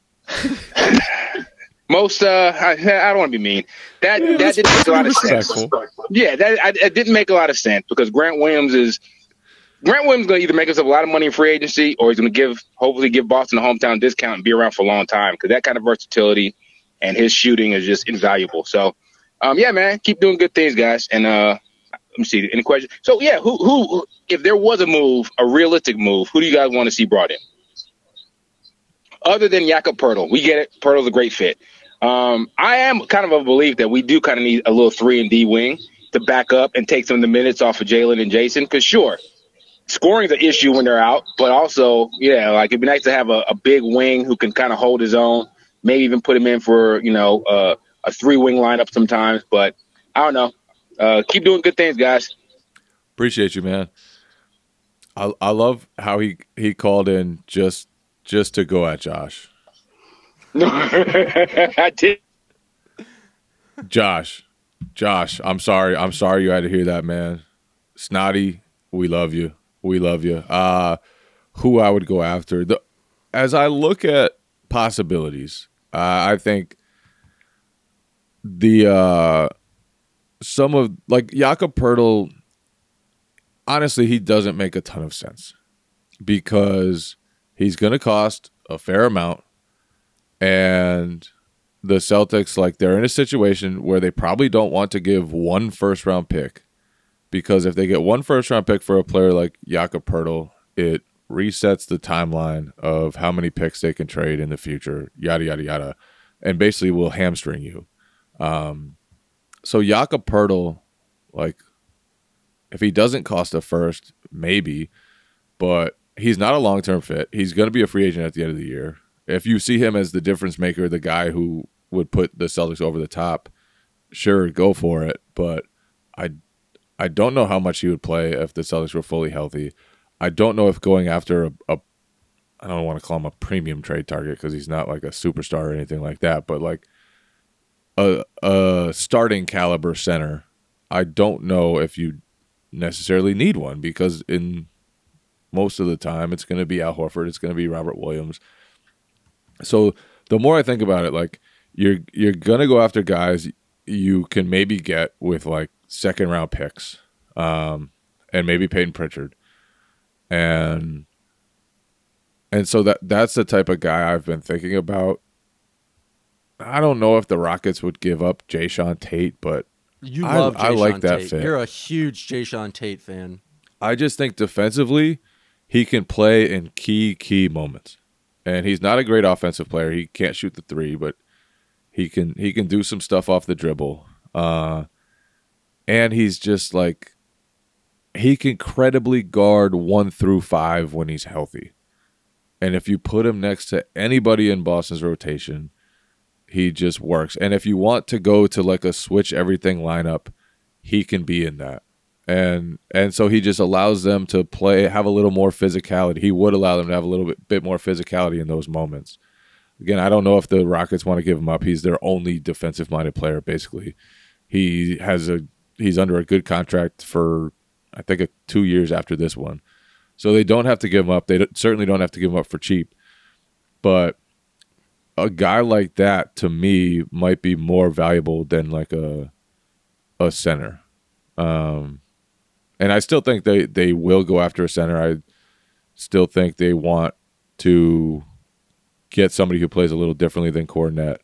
Most, uh, I, I don't want to be mean. That that didn't make a lot of sense. Respectful. Yeah, that I, it didn't make a lot of sense because Grant Williams is Grant Williams is going to either make himself a lot of money in free agency, or he's going to give hopefully give Boston a hometown discount and be around for a long time, because that kind of versatility and his shooting is just invaluable. So, um, yeah, man, keep doing good things, guys. And uh, let me see any questions. So, yeah, who who if there was a move, a realistic move, who do you guys want to see brought in? Other than Jakob Poeltl, we get it. Poeltl's a great fit. Um, I am kind of a belief that we do kind of need a little three and D wing to back up and take some of the minutes off of Jalen and Jason. Because sure, scoring is an issue when they're out, but also, yeah, like it'd be nice to have a, a big wing who can kind of hold his own. Maybe even put him in for you know uh, a three wing lineup sometimes. But I don't know. Uh, keep doing good things, guys. Appreciate you, man. I I love how he, he called in just just to go at Josh. I did. Josh, Josh, I'm sorry. I'm sorry you had to hear that, man. Snotty, we love you. We love you. Uh, who I would go after. The, as I look at possibilities, uh, I think the uh, some of like Jakob Poeltl, honestly, he doesn't make a ton of sense because he's going to cost a fair amount. And the Celtics, like, they're in a situation where they probably don't want to give one first round pick, because if they get one first round pick for a player like Jakob Poeltl, it resets the timeline of how many picks they can trade in the future, yada, yada, yada, and basically will hamstring you. Um, so Jakob Poeltl, like, if he doesn't cost a first, maybe, but he's not a long-term fit. He's going to be a free agent at the end of the year. If you see him as the difference maker, the guy who would put the Celtics over the top, sure, go for it. But I, I don't know how much he would play if the Celtics were fully healthy. I don't know if going after a, a I don't want to call him a premium trade target because he's not like a superstar or anything like that, but like a a starting caliber center, I don't know if you necessarily need one, because in most of the time it's going to be Al Horford, it's going to be Robert Williams. So the more I think about it, like you're you're gonna go after guys you can maybe get with like second round picks, um, and maybe Peyton Pritchard, and and so that that's the type of guy I've been thinking about. I don't know if the Rockets would give up Jayshawn Tate, but You I, love I Jayshawn like that Tate. fit. You're a huge Jayshawn Tate fan. I just think defensively, he can play in key, key moments. And he's not a great offensive player. He can't shoot the three, but he can he can do some stuff off the dribble. Uh, and he's just like, he can credibly guard one through five when he's healthy. And if you put him next to anybody in Boston's rotation, he just works. And if you want to go to like a switch everything lineup, he can be in that. And and so he just allows them to play, have a little more physicality. He would allow them to have a little bit, bit more physicality in those moments. Again, I don't know if the Rockets want to give him up. He's their only defensive-minded player, basically. He has a he's under a good contract for, I think, a, two years after this one. So they don't have to give him up. They don't, certainly don't have to give him up for cheap. But a guy like that, to me, might be more valuable than like a a center. Um, and I still think they, they will go after a center. I still think they want to get somebody who plays a little differently than Kornet.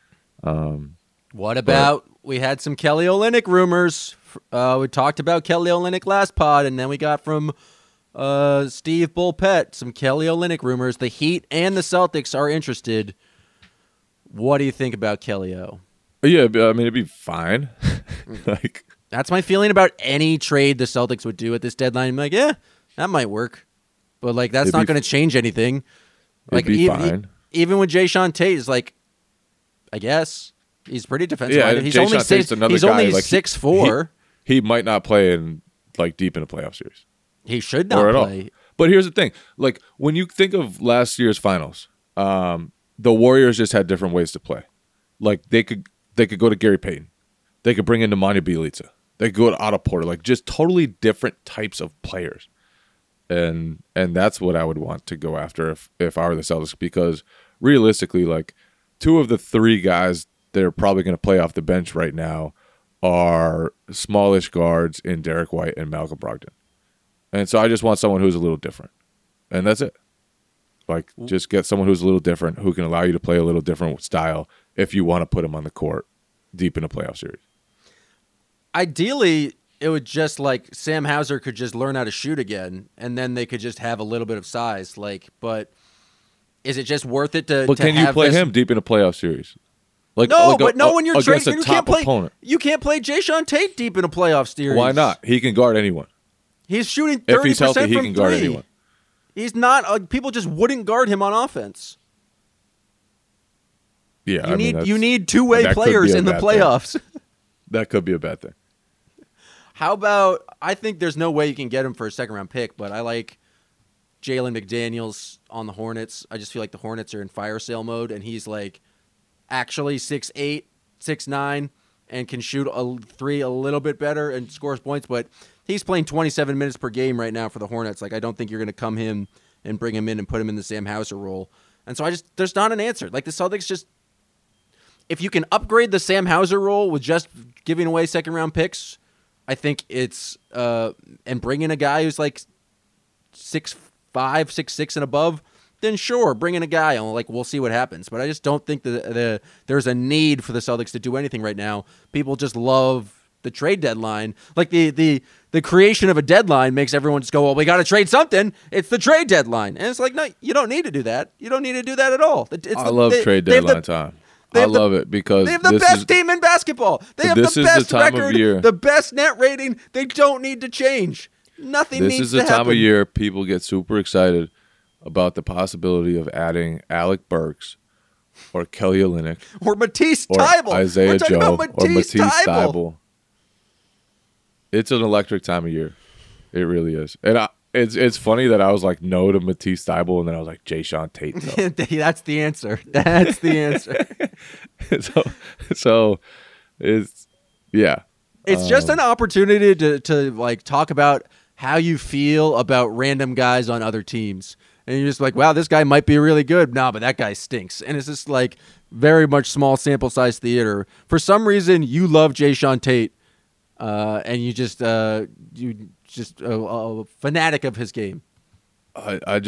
Um, What about but, we had some Kelly Olynyk rumors. Uh, we talked about Kelly Olynyk last pod, and then we got from uh, Steve Bulpett some Kelly Olynyk rumors. The Heat and the Celtics are interested. What do you think about Kelly O? Yeah, I mean, it'd be fine. like That's my feeling about any trade the Celtics would do at this deadline. I'm like, yeah, that might work. But, like, that's not going to change anything. Like, be even, fine. even with Jayshawn Tate, is like, I guess he's pretty defensive. Yeah, he's Jayshawn only Tate's six. another He's guy, only like, six he, four. He, he might not play in like deep in a playoff series. He should not or at play. All. But here's the thing: like when you think of last year's finals, um, the Warriors just had different ways to play. Like they could they could go to Gary Payton, they could bring in Nemanja Bjelica, they could go to Otto Porter. Like just totally different types of players. And and that's what I would want to go after if, if I were the Celtics, because realistically, like two of the three guys that are probably going to play off the bench right now are smallish guards in Derek White and Malcolm Brogdon. And so I just want someone who's a little different. And that's it. Like just get someone who's a little different, who can allow you to play a little different style if you want to put them on the court deep in a playoff series. Ideally, it would just like Sam Hauser could just learn how to shoot again, and then they could just have a little bit of size. Like, but is it just worth it to? But to can you have play this... him deep in a playoff series? Like no, like but a, no, when you're against trading, a you top can't play. opponent. You can't play Jayshawn Tate deep in a playoff series. Why not? He can guard anyone. He's shooting If thirty he's healthy, percent he from can guard three. anyone. He's not. Uh, people just wouldn't guard him on offense. Yeah, You I need mean, you need two way that could players be a in the bad playoffs. thing. That could be a bad thing. How about, I think there's no way you can get him for a second round pick, but I like Jalen McDaniels on the Hornets. I just feel like the Hornets are in fire sale mode, and he's like actually six eight, six nine, and can shoot a three a little bit better and scores points, but he's playing twenty-seven minutes per game right now for the Hornets. Like, I don't think you're going to come him and bring him in and put him in the Sam Hauser role. And so I just, there's not an answer. Like, the Celtics just, if you can upgrade the Sam Hauser role with just giving away second round picks, I think it's uh, and bring in a guy who's like six five, six six and above. Then sure, bring in a guy and like we'll see what happens. But I just don't think that the there's a need for the Celtics to do anything right now. People just love the trade deadline. Like the the the creation of a deadline makes everyone just go, well, we got to trade something. It's the trade deadline, and it's like, no, you don't need to do that. You don't need to do that at all. It's I the, love they, trade they have deadline the, time. They I have the- love it because They have the this best is, team in basketball. They have this the is the best time of record, year. the best net rating. They don't need to change. Nothing This needs is the to time happen. of year people get super excited about the possibility of adding Alec Burks or Kelly Olynyk Or Matisse or Thybulle. Isaiah We're talking Joe about or Matisse Matisse Thybulle. Thybulle. It's an electric time of year. It really is. And I, it's it's funny that I was like no to Matisse Thybulle, and then I was like Jayshawn Tate. though. That's the answer. That's the answer. so so it's yeah. It's just an opportunity to, to like talk about how you feel about random guys on other teams. And you're just like, wow, this guy might be really good. Nah, but that guy stinks. And it's just like very much small sample size theater. For some reason, you love Jayshawn Tate, uh, and you just uh, you just a, a fanatic of his game. I, I just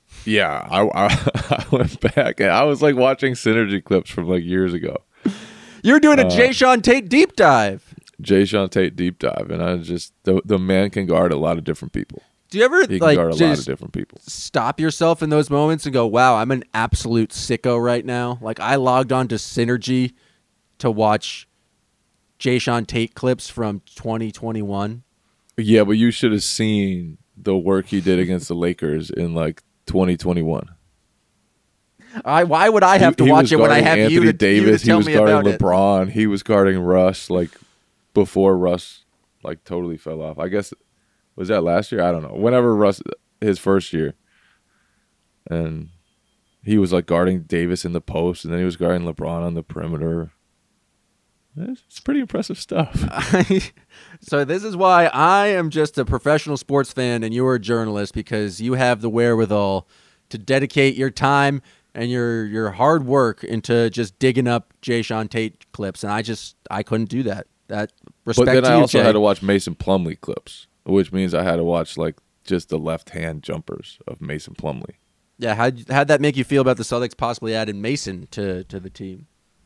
Yeah, I, I I went back and I was like watching synergy clips from like years ago. You're doing a Uh, Jay Sean Tate deep dive. Jay Sean Tate deep dive, and I just the the man can guard a lot of different people. Do you ever He can like guard a lot just of different people. stop yourself in those moments and go, "Wow, I'm an absolute sicko right now." Like I logged on to Synergy to watch Jay Sean Tate clips from twenty twenty-one. Yeah, but you should have seen the work he did against the Lakers in like twenty twenty-one. I why would I have He- to he watch was it when I guarding have Anthony you to, you Davis? to tell he was me guarding about it? LeBron. He was guarding Russ like before Russ like totally fell off. I guess was that last year? I don't know. Whenever Russ his first year, and he was like guarding Davis in the post, and then he was guarding LeBron on the perimeter. It's, it's pretty impressive stuff. So this is why I am just a professional sports fan and you're a journalist, because you have the wherewithal to dedicate your time and your your hard work into just digging up Jay Sean Tate clips, and I just I couldn't do that. That respect But then to I you, also Jay. had to watch Mason Plumlee clips, which means I had to watch like just the left hand jumpers of Mason Plumlee. Yeah, how'd, how'd that make you feel about the Celtics possibly adding Mason to, to the team?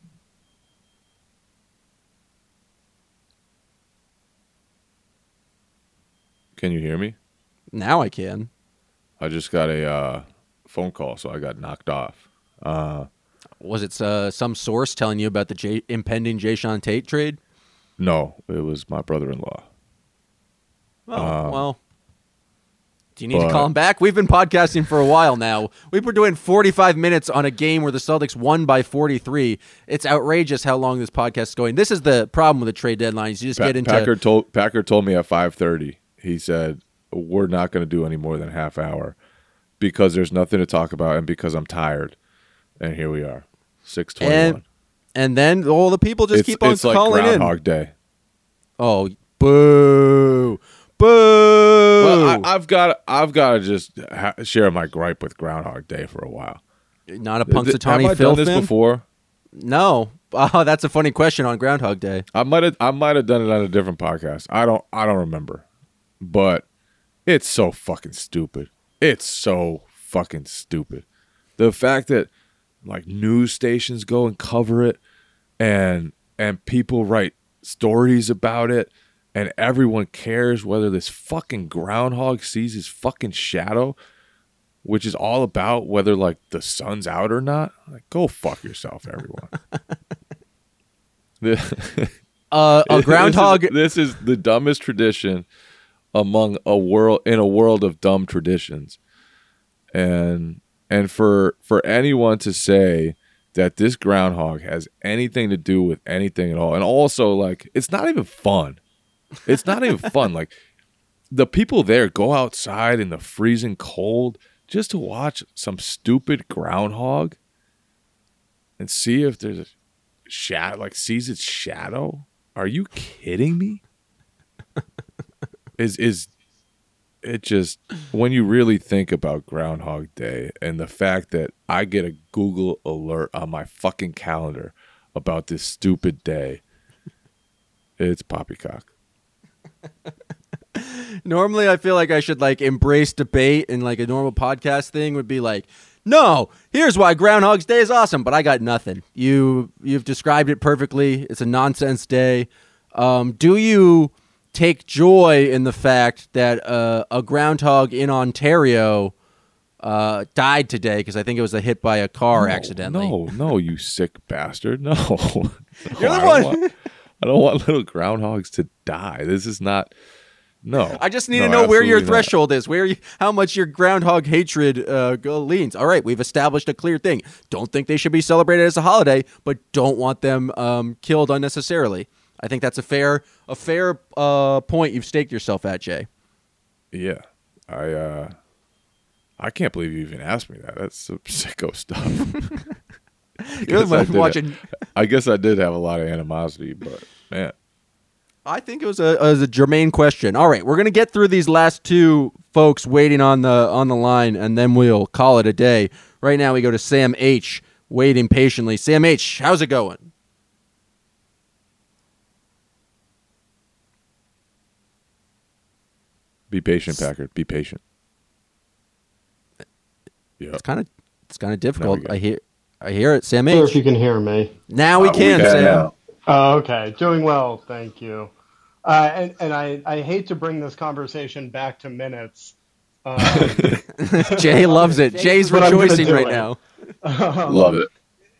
Can you hear me? Now I can. I just got a uh, phone call, so I got knocked off. Uh, Was it uh, some source telling you about the J- impending Jay Sean Tate trade? no, it was my brother-in-law. Oh, Um, well. Do you need but- to call him back? We've been podcasting for a while now. We were doing forty-five minutes on a game where the Celtics won by forty-three. It's outrageous how long this podcast is going. This is the problem with the trade deadlines. You just Pa- get into Packer told Packer told me at five thirty. He said we're not going to do any more than a half hour because there's nothing to talk about and because I'm tired. And here we are, six twenty-one. and, and then all the people just It's, keep on it's like calling in. Groundhog Day. Oh, boo. Boo. Well, I, I've got I've got to just ha- share my gripe with Groundhog Day for a while. Not a Th- th- Punxsutawney Have I Phil done this fan? before? No. Oh, that's a funny question on Groundhog Day. I might have I might have done it on a different podcast. I don't I don't remember. But it's so fucking stupid. It's so fucking stupid. The fact that like news stations go and cover it and and people write stories about it and everyone cares whether this fucking groundhog sees his fucking shadow, which is all about whether like the sun's out or not. Like, go fuck yourself, everyone. The- Uh, a groundhog. This is, this is the dumbest tradition among a world in a world of dumb traditions, and and for for anyone to say that this groundhog has anything to do with anything at all, and also like it's not even fun. It's not even fun. Like the people there go outside in the freezing cold just to watch some stupid groundhog and see if there's a shadow, like sees its shadow. Are you kidding me? is is it just when you really think about Groundhog Day and the fact that I get a Google alert on my fucking calendar about this stupid day, it's poppycock. Normally, I feel like I should like embrace debate, and like a normal podcast thing would be like, no, here's why Groundhog's Day is awesome, but I got nothing. You you've described it perfectly. It's a nonsense day. Um, do you take joy in the fact that uh, a groundhog in Ontario uh, died today? Because I think it was a hit by a car No, accidentally. No, no, you sick bastard. No. No, You're the I don't one. want- I don't want little groundhogs to die. This is not. No. I just need No, to know where your absolutely not. threshold is, where you, how much your groundhog hatred uh, go- leans. All right, we've established a clear thing. Don't think they should be celebrated as a holiday, but don't want them um, killed unnecessarily. I think that's a fair, a fair uh, point you've staked yourself at, Jay. Yeah, I. uh I can't believe you even asked me that. That's some sicko stuff. You're the Guess I one did watching. have- I guess I did have a lot of animosity, but man, I think it was a, it was a germane question. All right, we're gonna get through these last two folks waiting on the on the line, and then we'll call it a day. Right now, we go to Sam H. waiting patiently. Sam H., how's it going? be patient, Packard. Be patient. Yeah. It's kind of it's kind of difficult. I hear I hear it, Sam H. Sure, if you can hear me. Now we Uh, can, we can Sam. now. Oh, okay. Doing well, thank you. Uh, and and I, I hate to bring this conversation back to minutes. Um, Jay loves it. Jay's but I'm gonna rejoicing do right it. now. Um, Love it.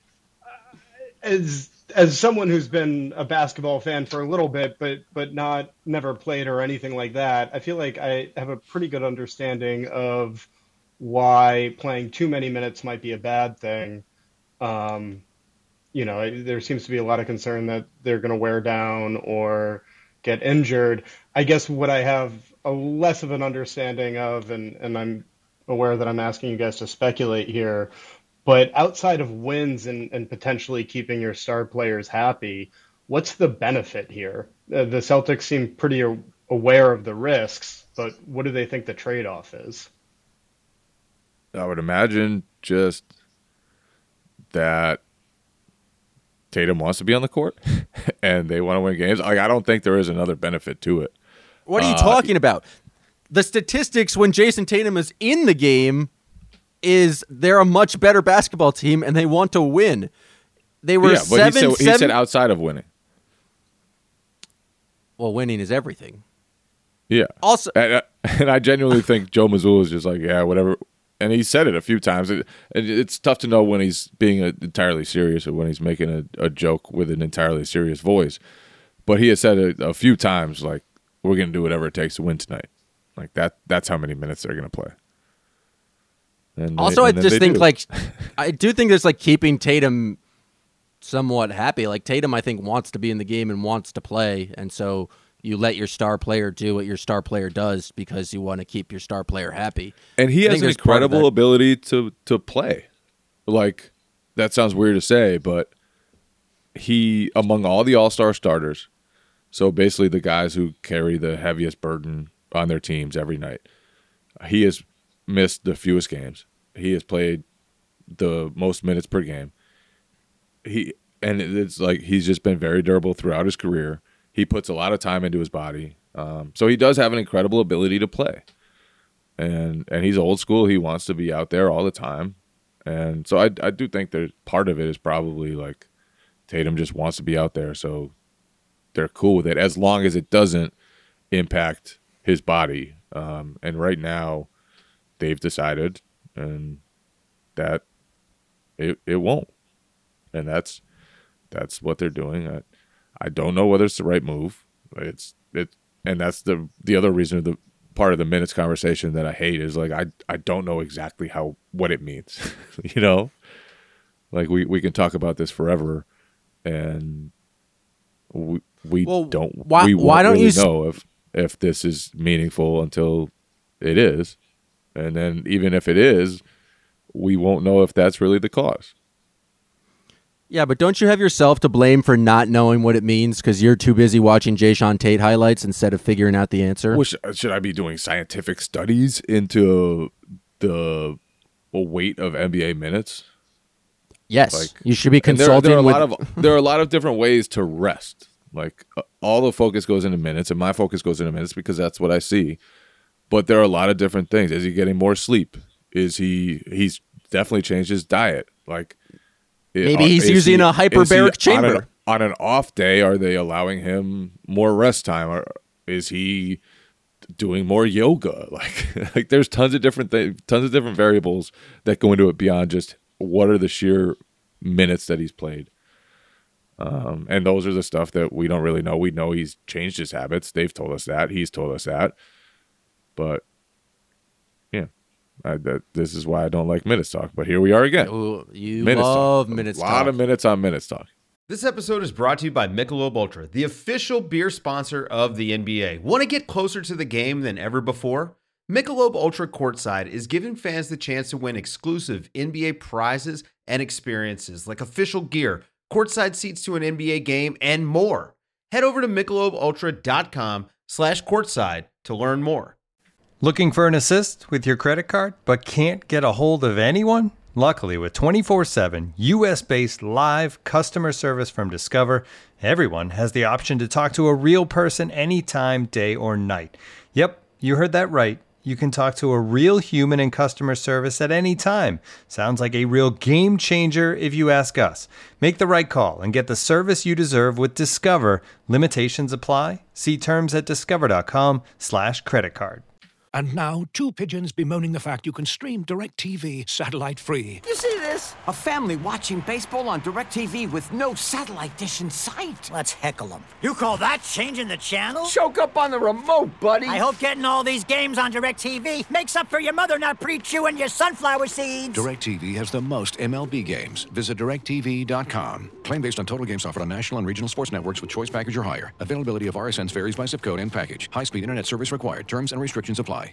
As as someone who's been a basketball fan for a little bit, but but not never played or anything like that, I feel like I have a pretty good understanding of why playing too many minutes might be a bad thing. Um, you know, there seems to be a lot of concern that they're going to wear down or get injured. I guess what I have a less of an understanding of, and, and I'm aware that I'm asking you guys to speculate here, but outside of wins and, and potentially keeping your star players happy, what's the benefit here? Uh, the Celtics seem pretty a- aware of the risks, but what do they think the trade-off is? I would imagine just that Tatum wants to be on the court and they want to win games. Like, I don't think there is another benefit to it. What are you Uh, talking about? The statistics when Jason Tatum is in the game is they're a much better basketball team and they want to win. They were yeah, but seven, he, said, he seven. said outside of winning. Well, winning is everything. Yeah. Also, and, uh, and I genuinely think Joe Mazzulla is just like, yeah, whatever. And he said it a few times. It, it, it's tough to know when he's being a, entirely serious or when he's making a, a joke with an entirely serious voice. But he has said it a few times, like, we're going to do whatever it takes to win tonight. Like, that. that's how many minutes they're going to play. And also, they, I and then just they think, do. like, I do think there's, like, keeping Tatum somewhat happy. Like, Tatum, I think, wants to be in the game and wants to play. And so you let your star player do what your star player does because you want to keep your star player happy. And he I has think an there's part of incredible that. ability to to play. Like, that sounds weird to say, but he, among all the all-star starters, so basically the guys who carry the heaviest burden on their teams every night, he has missed the fewest games. He has played the most minutes per game. He and it's like he's just been very durable throughout his career. He puts a lot of time into his body. Um, so he does have an incredible ability to play. And and he's old school. He wants to be out there all the time. And so I, I do think that part of it is probably like Tatum just wants to be out there. So they're cool with it as long as it doesn't impact his body. Um, and right now they've decided and that it it won't. And that's that's what they're doing. I, I don't know whether it's the right move. It's it, and that's the the other reason of the part of the minutes conversation that I hate is like I I don't know exactly how what it means. You know, like we, we can talk about this forever, and we we Well, don't why- we won't why don't really you s- know if if this is meaningful until it is, and then even if it is, we won't know if that's really the cause. Yeah, but don't you have yourself to blame for not knowing what it means because you're too busy watching Jay Sean Tate highlights instead of figuring out the answer? Well, sh- should I be doing scientific studies into the weight of N B A minutes? Yes, Like, you should be and there- consulting there, are a with. lot of there are a lot of different ways to rest. Like uh, all the focus goes into minutes, and my focus goes into minutes because that's what I see. But there are a lot of different things. Is he getting more sleep? Is he? He's definitely changed his diet. Like it- Maybe uh, he's is using he- a is he hyperbaric on an- chamber. On an off day, are they allowing him more rest time, or is he doing more yoga? Like, like there's tons of different things, tons of different variables that go into it beyond just what are the sheer minutes that he's played. Um, and those are the stuff that we don't really know. We know he's changed his habits. They've told us that. He's told us that. But yeah, I, that this is why I don't like minutes talk. But here we are again. Ooh, you Minutes love talk. minutes A lot talk. of minutes on minutes talk. This episode is brought to you by Michelob Ultra, the official beer sponsor of the N B A. Want to get closer to the game than ever before? Michelob Ultra Courtside is giving fans the chance to win exclusive N B A prizes and experiences like official gear, courtside seats to an N B A game, and more. Head over to michelobultra.com slash courtside to learn more. Looking for an assist with your credit card but can't get a hold of anyone? Luckily, with twenty-four seven U S-based live customer service from Discover, everyone has the option to talk to a real person anytime, day or night. Yep, you heard that right. You can talk to a real human in customer service at any time. Sounds like a real game changer if you ask us. Make the right call and get the service you deserve with Discover. Limitations apply. See terms at discover.com slash credit card. And now, two pigeons bemoaning the fact you can stream DirecTV satellite-free. You see this? A family watching baseball on DirecTV with no satellite dish in sight. Let's heckle them. You call that changing the channel? Choke up on the remote, buddy. I hope getting all these games on DirecTV makes up for your mother not pre-chewing your sunflower seeds. DirecTV has the most M L B games. Visit direct T V dot com. Claim based on total games offered on national and regional sports networks with choice package or higher. Availability of R S Ns varies by zip code and package. High-speed internet service required. Terms and restrictions apply.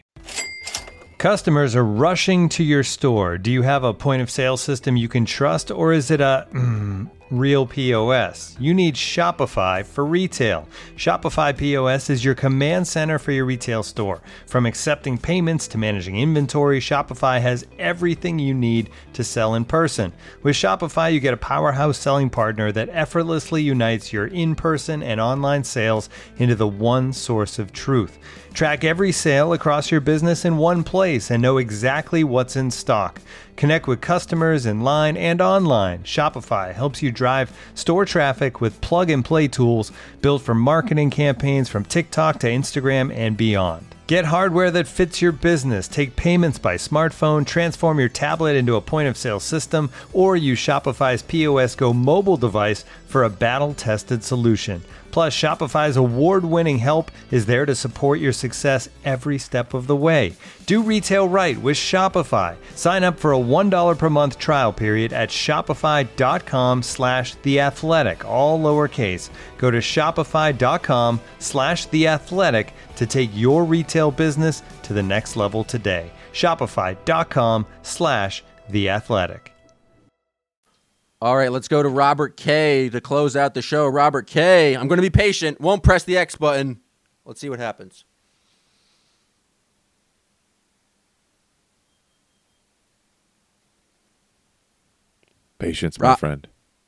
Customers are rushing to your store. Do you have a point of sale system you can trust, or is it a mm, real P O S? You need Shopify for retail. Shopify P O S is your command center for your retail store. From accepting payments to managing inventory, Shopify has everything you need to sell in person. With Shopify, you get a powerhouse selling partner that effortlessly unites your in-person and online sales into the one source of truth. Track every sale across your business in one place and know exactly what's in stock. Connect with customers in line and online. Shopify helps you drive store traffic with plug-and-play tools built for marketing campaigns from TikTok to Instagram and beyond. Get hardware that fits your business. Take payments by smartphone, transform your tablet into a point-of-sale system, or use Shopify's P O S Go mobile device for a battle-tested solution. Plus, Shopify's award-winning help is there to support your success every step of the way. Do retail right with Shopify. Sign up for a one dollar per month trial period at shopify.com slash theathletic, all lowercase. Go to shopify.com slash theathletic to take your retail business to the next level today. Shopify.com slash theathletic. All right, let's go to Robert K to close out the show. Robert K, I'm going to be patient. Won't press the X button. Let's see what happens. Patience, my Ro- friend.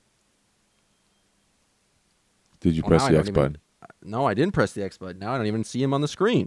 Did you Well, press now I the don't X even- button? No, I didn't press the X button. Now I don't even see him on the screen.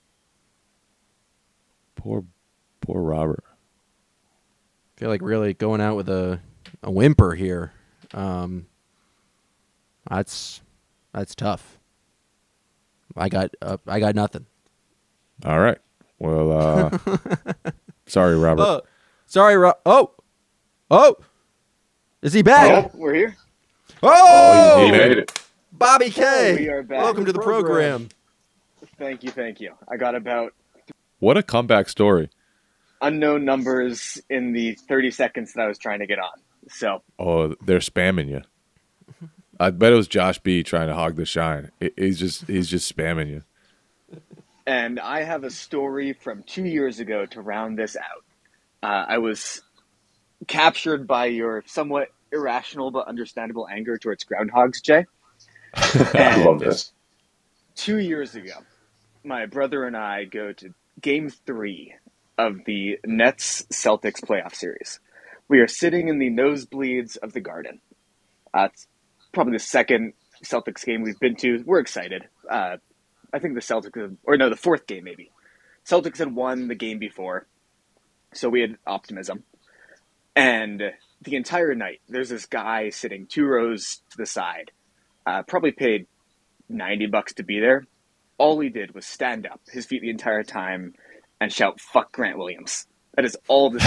Poor, poor Robert. I feel like really going out with a, a whimper here. Um, that's that's tough. I got uh, I got nothing. All right. Well, uh, sorry, Robert. Oh, sorry, Ro- Oh, oh, is he back? Oh, we're here. Oh, he made it. Bobby K. Oh, we are back. Welcome to the program. Thank you, thank you. I got about What a comeback story. unknown numbers in the thirty seconds that I was trying to get on. So, Oh, they're spamming you. I bet it was Josh B trying to hog the shine. He- He's just he's just spamming you. and I have a story from two years ago to round this out. Uh, I was captured by your somewhat irrational but understandable anger towards groundhogs, Jay. I love this. Two years ago, my brother and I go to game three of the Nets Celtics playoff series. We are sitting in the nosebleeds of the Garden. Uh, it's probably the second Celtics game we've been to. We're excited. Uh, I think the Celtics, have, or no, the fourth game maybe. Celtics had won the game before, so we had optimism. And the entire night, there's this guy sitting two rows to the side, uh, probably paid ninety bucks to be there. All he did was stand up, his feet the entire time, and shout, "Fuck Grant Williams." That is all this.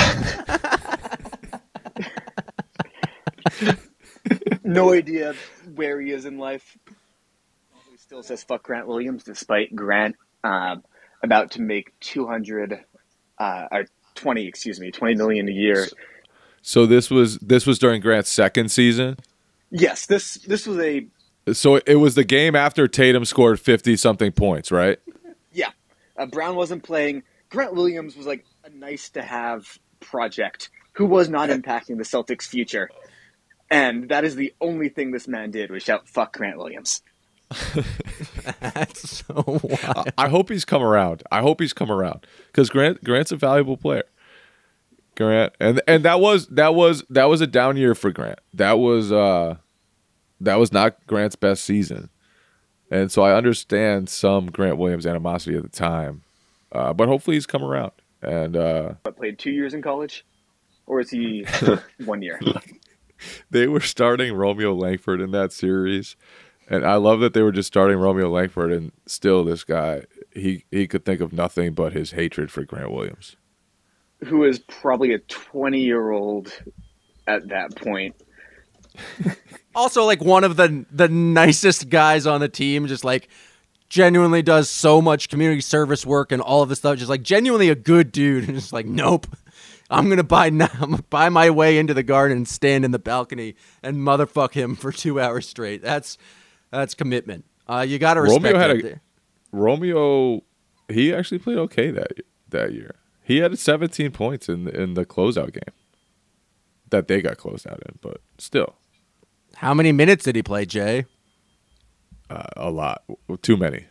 No idea where he is in life. He still says "fuck Grant Williams," despite Grant uh, about to make two hundred, uh, or twenty, excuse me, twenty million a year. So this was this was during Grant's second season. Yes, this this was a So it was the game after Tatum scored fifty something points, right? yeah. Uh, Brown wasn't playing. Grant Williams was like a nice to have project who was not impacting the Celtics' future. And that is the only thing this man did was shout, "Fuck Grant Williams." That's so wild. I hope he's come around. I hope he's come around because Grant Grant's a valuable player. Grant and and that was that was that was a down year for Grant. That was uh that was not Grant's best season, and so I understand some Grant Williams animosity at the time. Uh, but hopefully he's come around. And uh, But played two years in college, or is he one year? They were starting Romeo Langford in that series, and I love that they were just starting Romeo Langford, and still this guy, he, he could think of nothing but his hatred for Grant Williams. Who is probably a twenty-year-old at that point. Also, like one of the the nicest guys on the team, just like genuinely does so much community service work and all of this stuff. Just like genuinely a good dude, and just like, nope, I'm gonna buy now, I'm gonna buy my way into the Garden and stand in the balcony and motherfuck him for two hours straight. That's that's commitment. Uh, you got to respect Romeo had that a there. Romeo. He actually played okay that that year. He had seventeen points in in the closeout game that they got closed out in, but still. How many minutes did he play, Jay? Uh, a lot. Too many.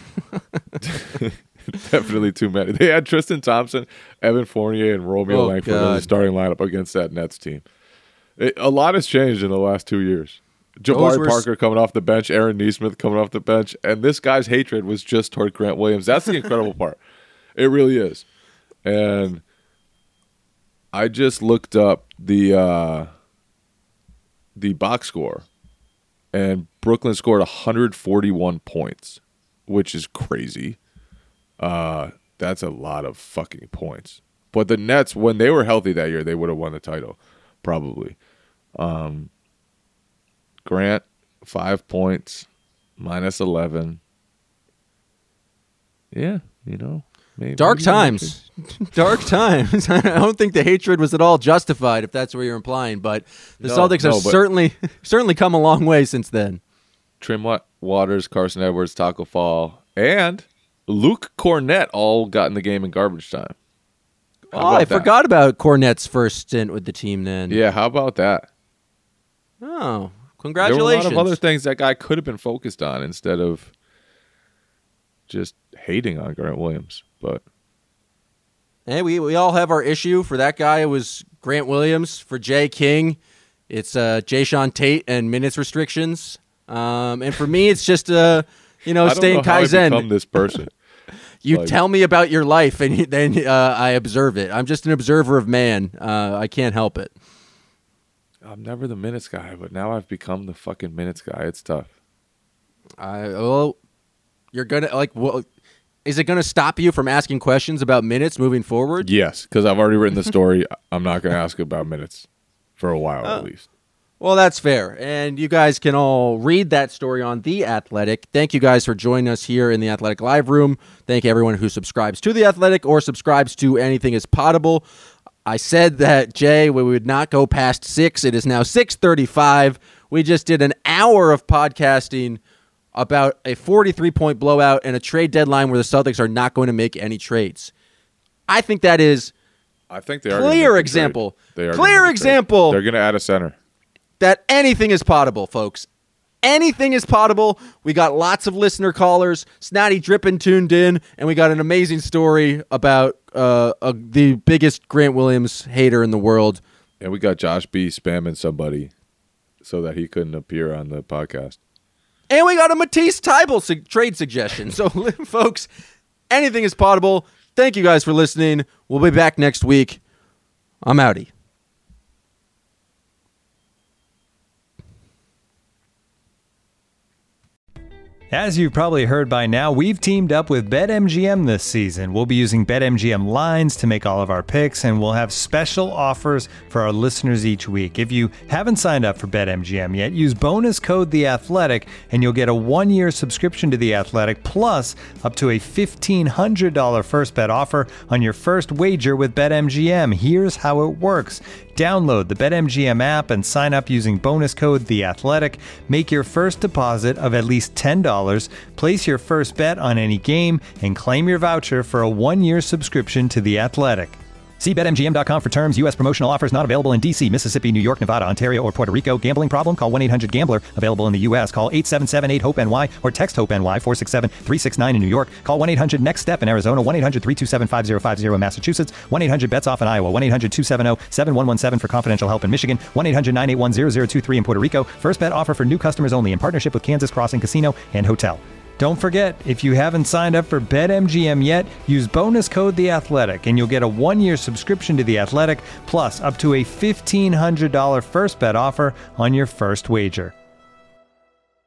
Definitely too many. They had Tristan Thompson, Evan Fournier, and Romeo Oh, Langford in the God. starting lineup against that Nets team. It, a lot has changed in the last two years. Those Jabari were s- Parker coming off the bench, Aaron Nesmith coming off the bench, and this guy's hatred was just toward Grant Williams. That's the incredible part. It really is. And I just looked up the uh, the box score, and Brooklyn scored one hundred forty-one points, which is crazy. Uh, that's a lot of fucking points. But the Nets, when they were healthy that year, they would have won the title, probably. Um, Grant, five points, minus eleven. Yeah, you know. Maybe, Dark maybe times. Dark times. I don't think the hatred was at all justified, if that's what you're implying, but the No, Celtics no, have but- certainly certainly come a long way since then. Trim Wa- Waters, Carson Edwards, Taco Fall, and Luke Cornett all got in the game in garbage time. How Oh, I about that? forgot about Cornette's first stint with the team then. Yeah, how about that? Oh, There were congratulations. a lot of other things that guy could have been focused on instead of just hating on Grant Williams. But Hey, we, we all have our issue. For that guy, it was Grant Williams. For Jay King, it's uh, Jay Sean Tate and minutes restrictions. Um, and for me, it's just, uh, you know, I don't staying know how I Kaizen. become this person. You Like- tell me about your life, and then uh, I observe it. I'm just an observer of man. Uh, I can't help it. I'm never the minutes guy, but now I've become the fucking minutes guy. It's tough. I well, you're gonna like. Well, is it gonna stop you from asking questions about minutes moving forward? Yes, because I've already written the story. I'm not going to ask about minutes for a while Uh, at least. Well, that's fair. And you guys can all read that story on The Athletic. Thank you guys for joining us here in the Athletic Live Room. Thank everyone who subscribes to The Athletic or subscribes to Anything is Potable. I said that, Jay, we would not go past six. It is now six thirty-five. We just did an hour of podcasting about a forty-three point blowout and a trade deadline where the Celtics are not going to make any trades. I think that is I think they are. gonna clear make the trade. example. They are. Clear gonna make the trade. example. They're going to add a center. that anything is potable, folks. Anything is potable. We got lots of listener callers. Snotty Drippin tuned in, and we got an amazing story about uh, uh, the biggest Grant Williams hater in the world. And we got Josh B spamming somebody so that he couldn't appear on the podcast. And we got a Matisse Tybal su- trade suggestion. So, folks, anything is potable. Thank you guys for listening. We'll be back next week. I'm outie. As you've probably heard by now, we've teamed up with BetMGM this season. We'll be using BetMGM lines to make all of our picks, and we'll have special offers for our listeners each week. If you haven't signed up for BetMGM yet, use bonus code The Athletic, and you'll get a one-year subscription to The Athletic, plus up to a fifteen hundred dollars first bet offer on your first wager with BetMGM. Here's how it works. Download the BetMGM app and sign up using bonus code The Athletic. Make your first deposit of at least ten dollars, place your first bet on any game, and claim your voucher for a one-year subscription to The Athletic. See Bet M G M dot com for terms. U S promotional offers not available in D C, Mississippi, New York, Nevada, Ontario, or Puerto Rico. Gambling problem? Call one eight hundred gambler. Available in the U S. Call eight seven seven eight hope N Y or text HOPE-NY four six seven three six nine in New York. Call one eight hundred next step in Arizona. one eight hundred three two seven five zero five zero in Massachusetts. one eight hundred bets off in Iowa. one eight hundred two seven zero seven one one seven for confidential help in Michigan. one eight hundred nine eight one zero zero two three in Puerto Rico. First bet offer for new customers only in partnership with Kansas Crossing Casino and Hotel. Don't forget, if you haven't signed up for BetMGM yet, use bonus code The Athletic, and you'll get a one-year subscription to The Athletic, plus up to a fifteen hundred dollars first bet offer on your first wager.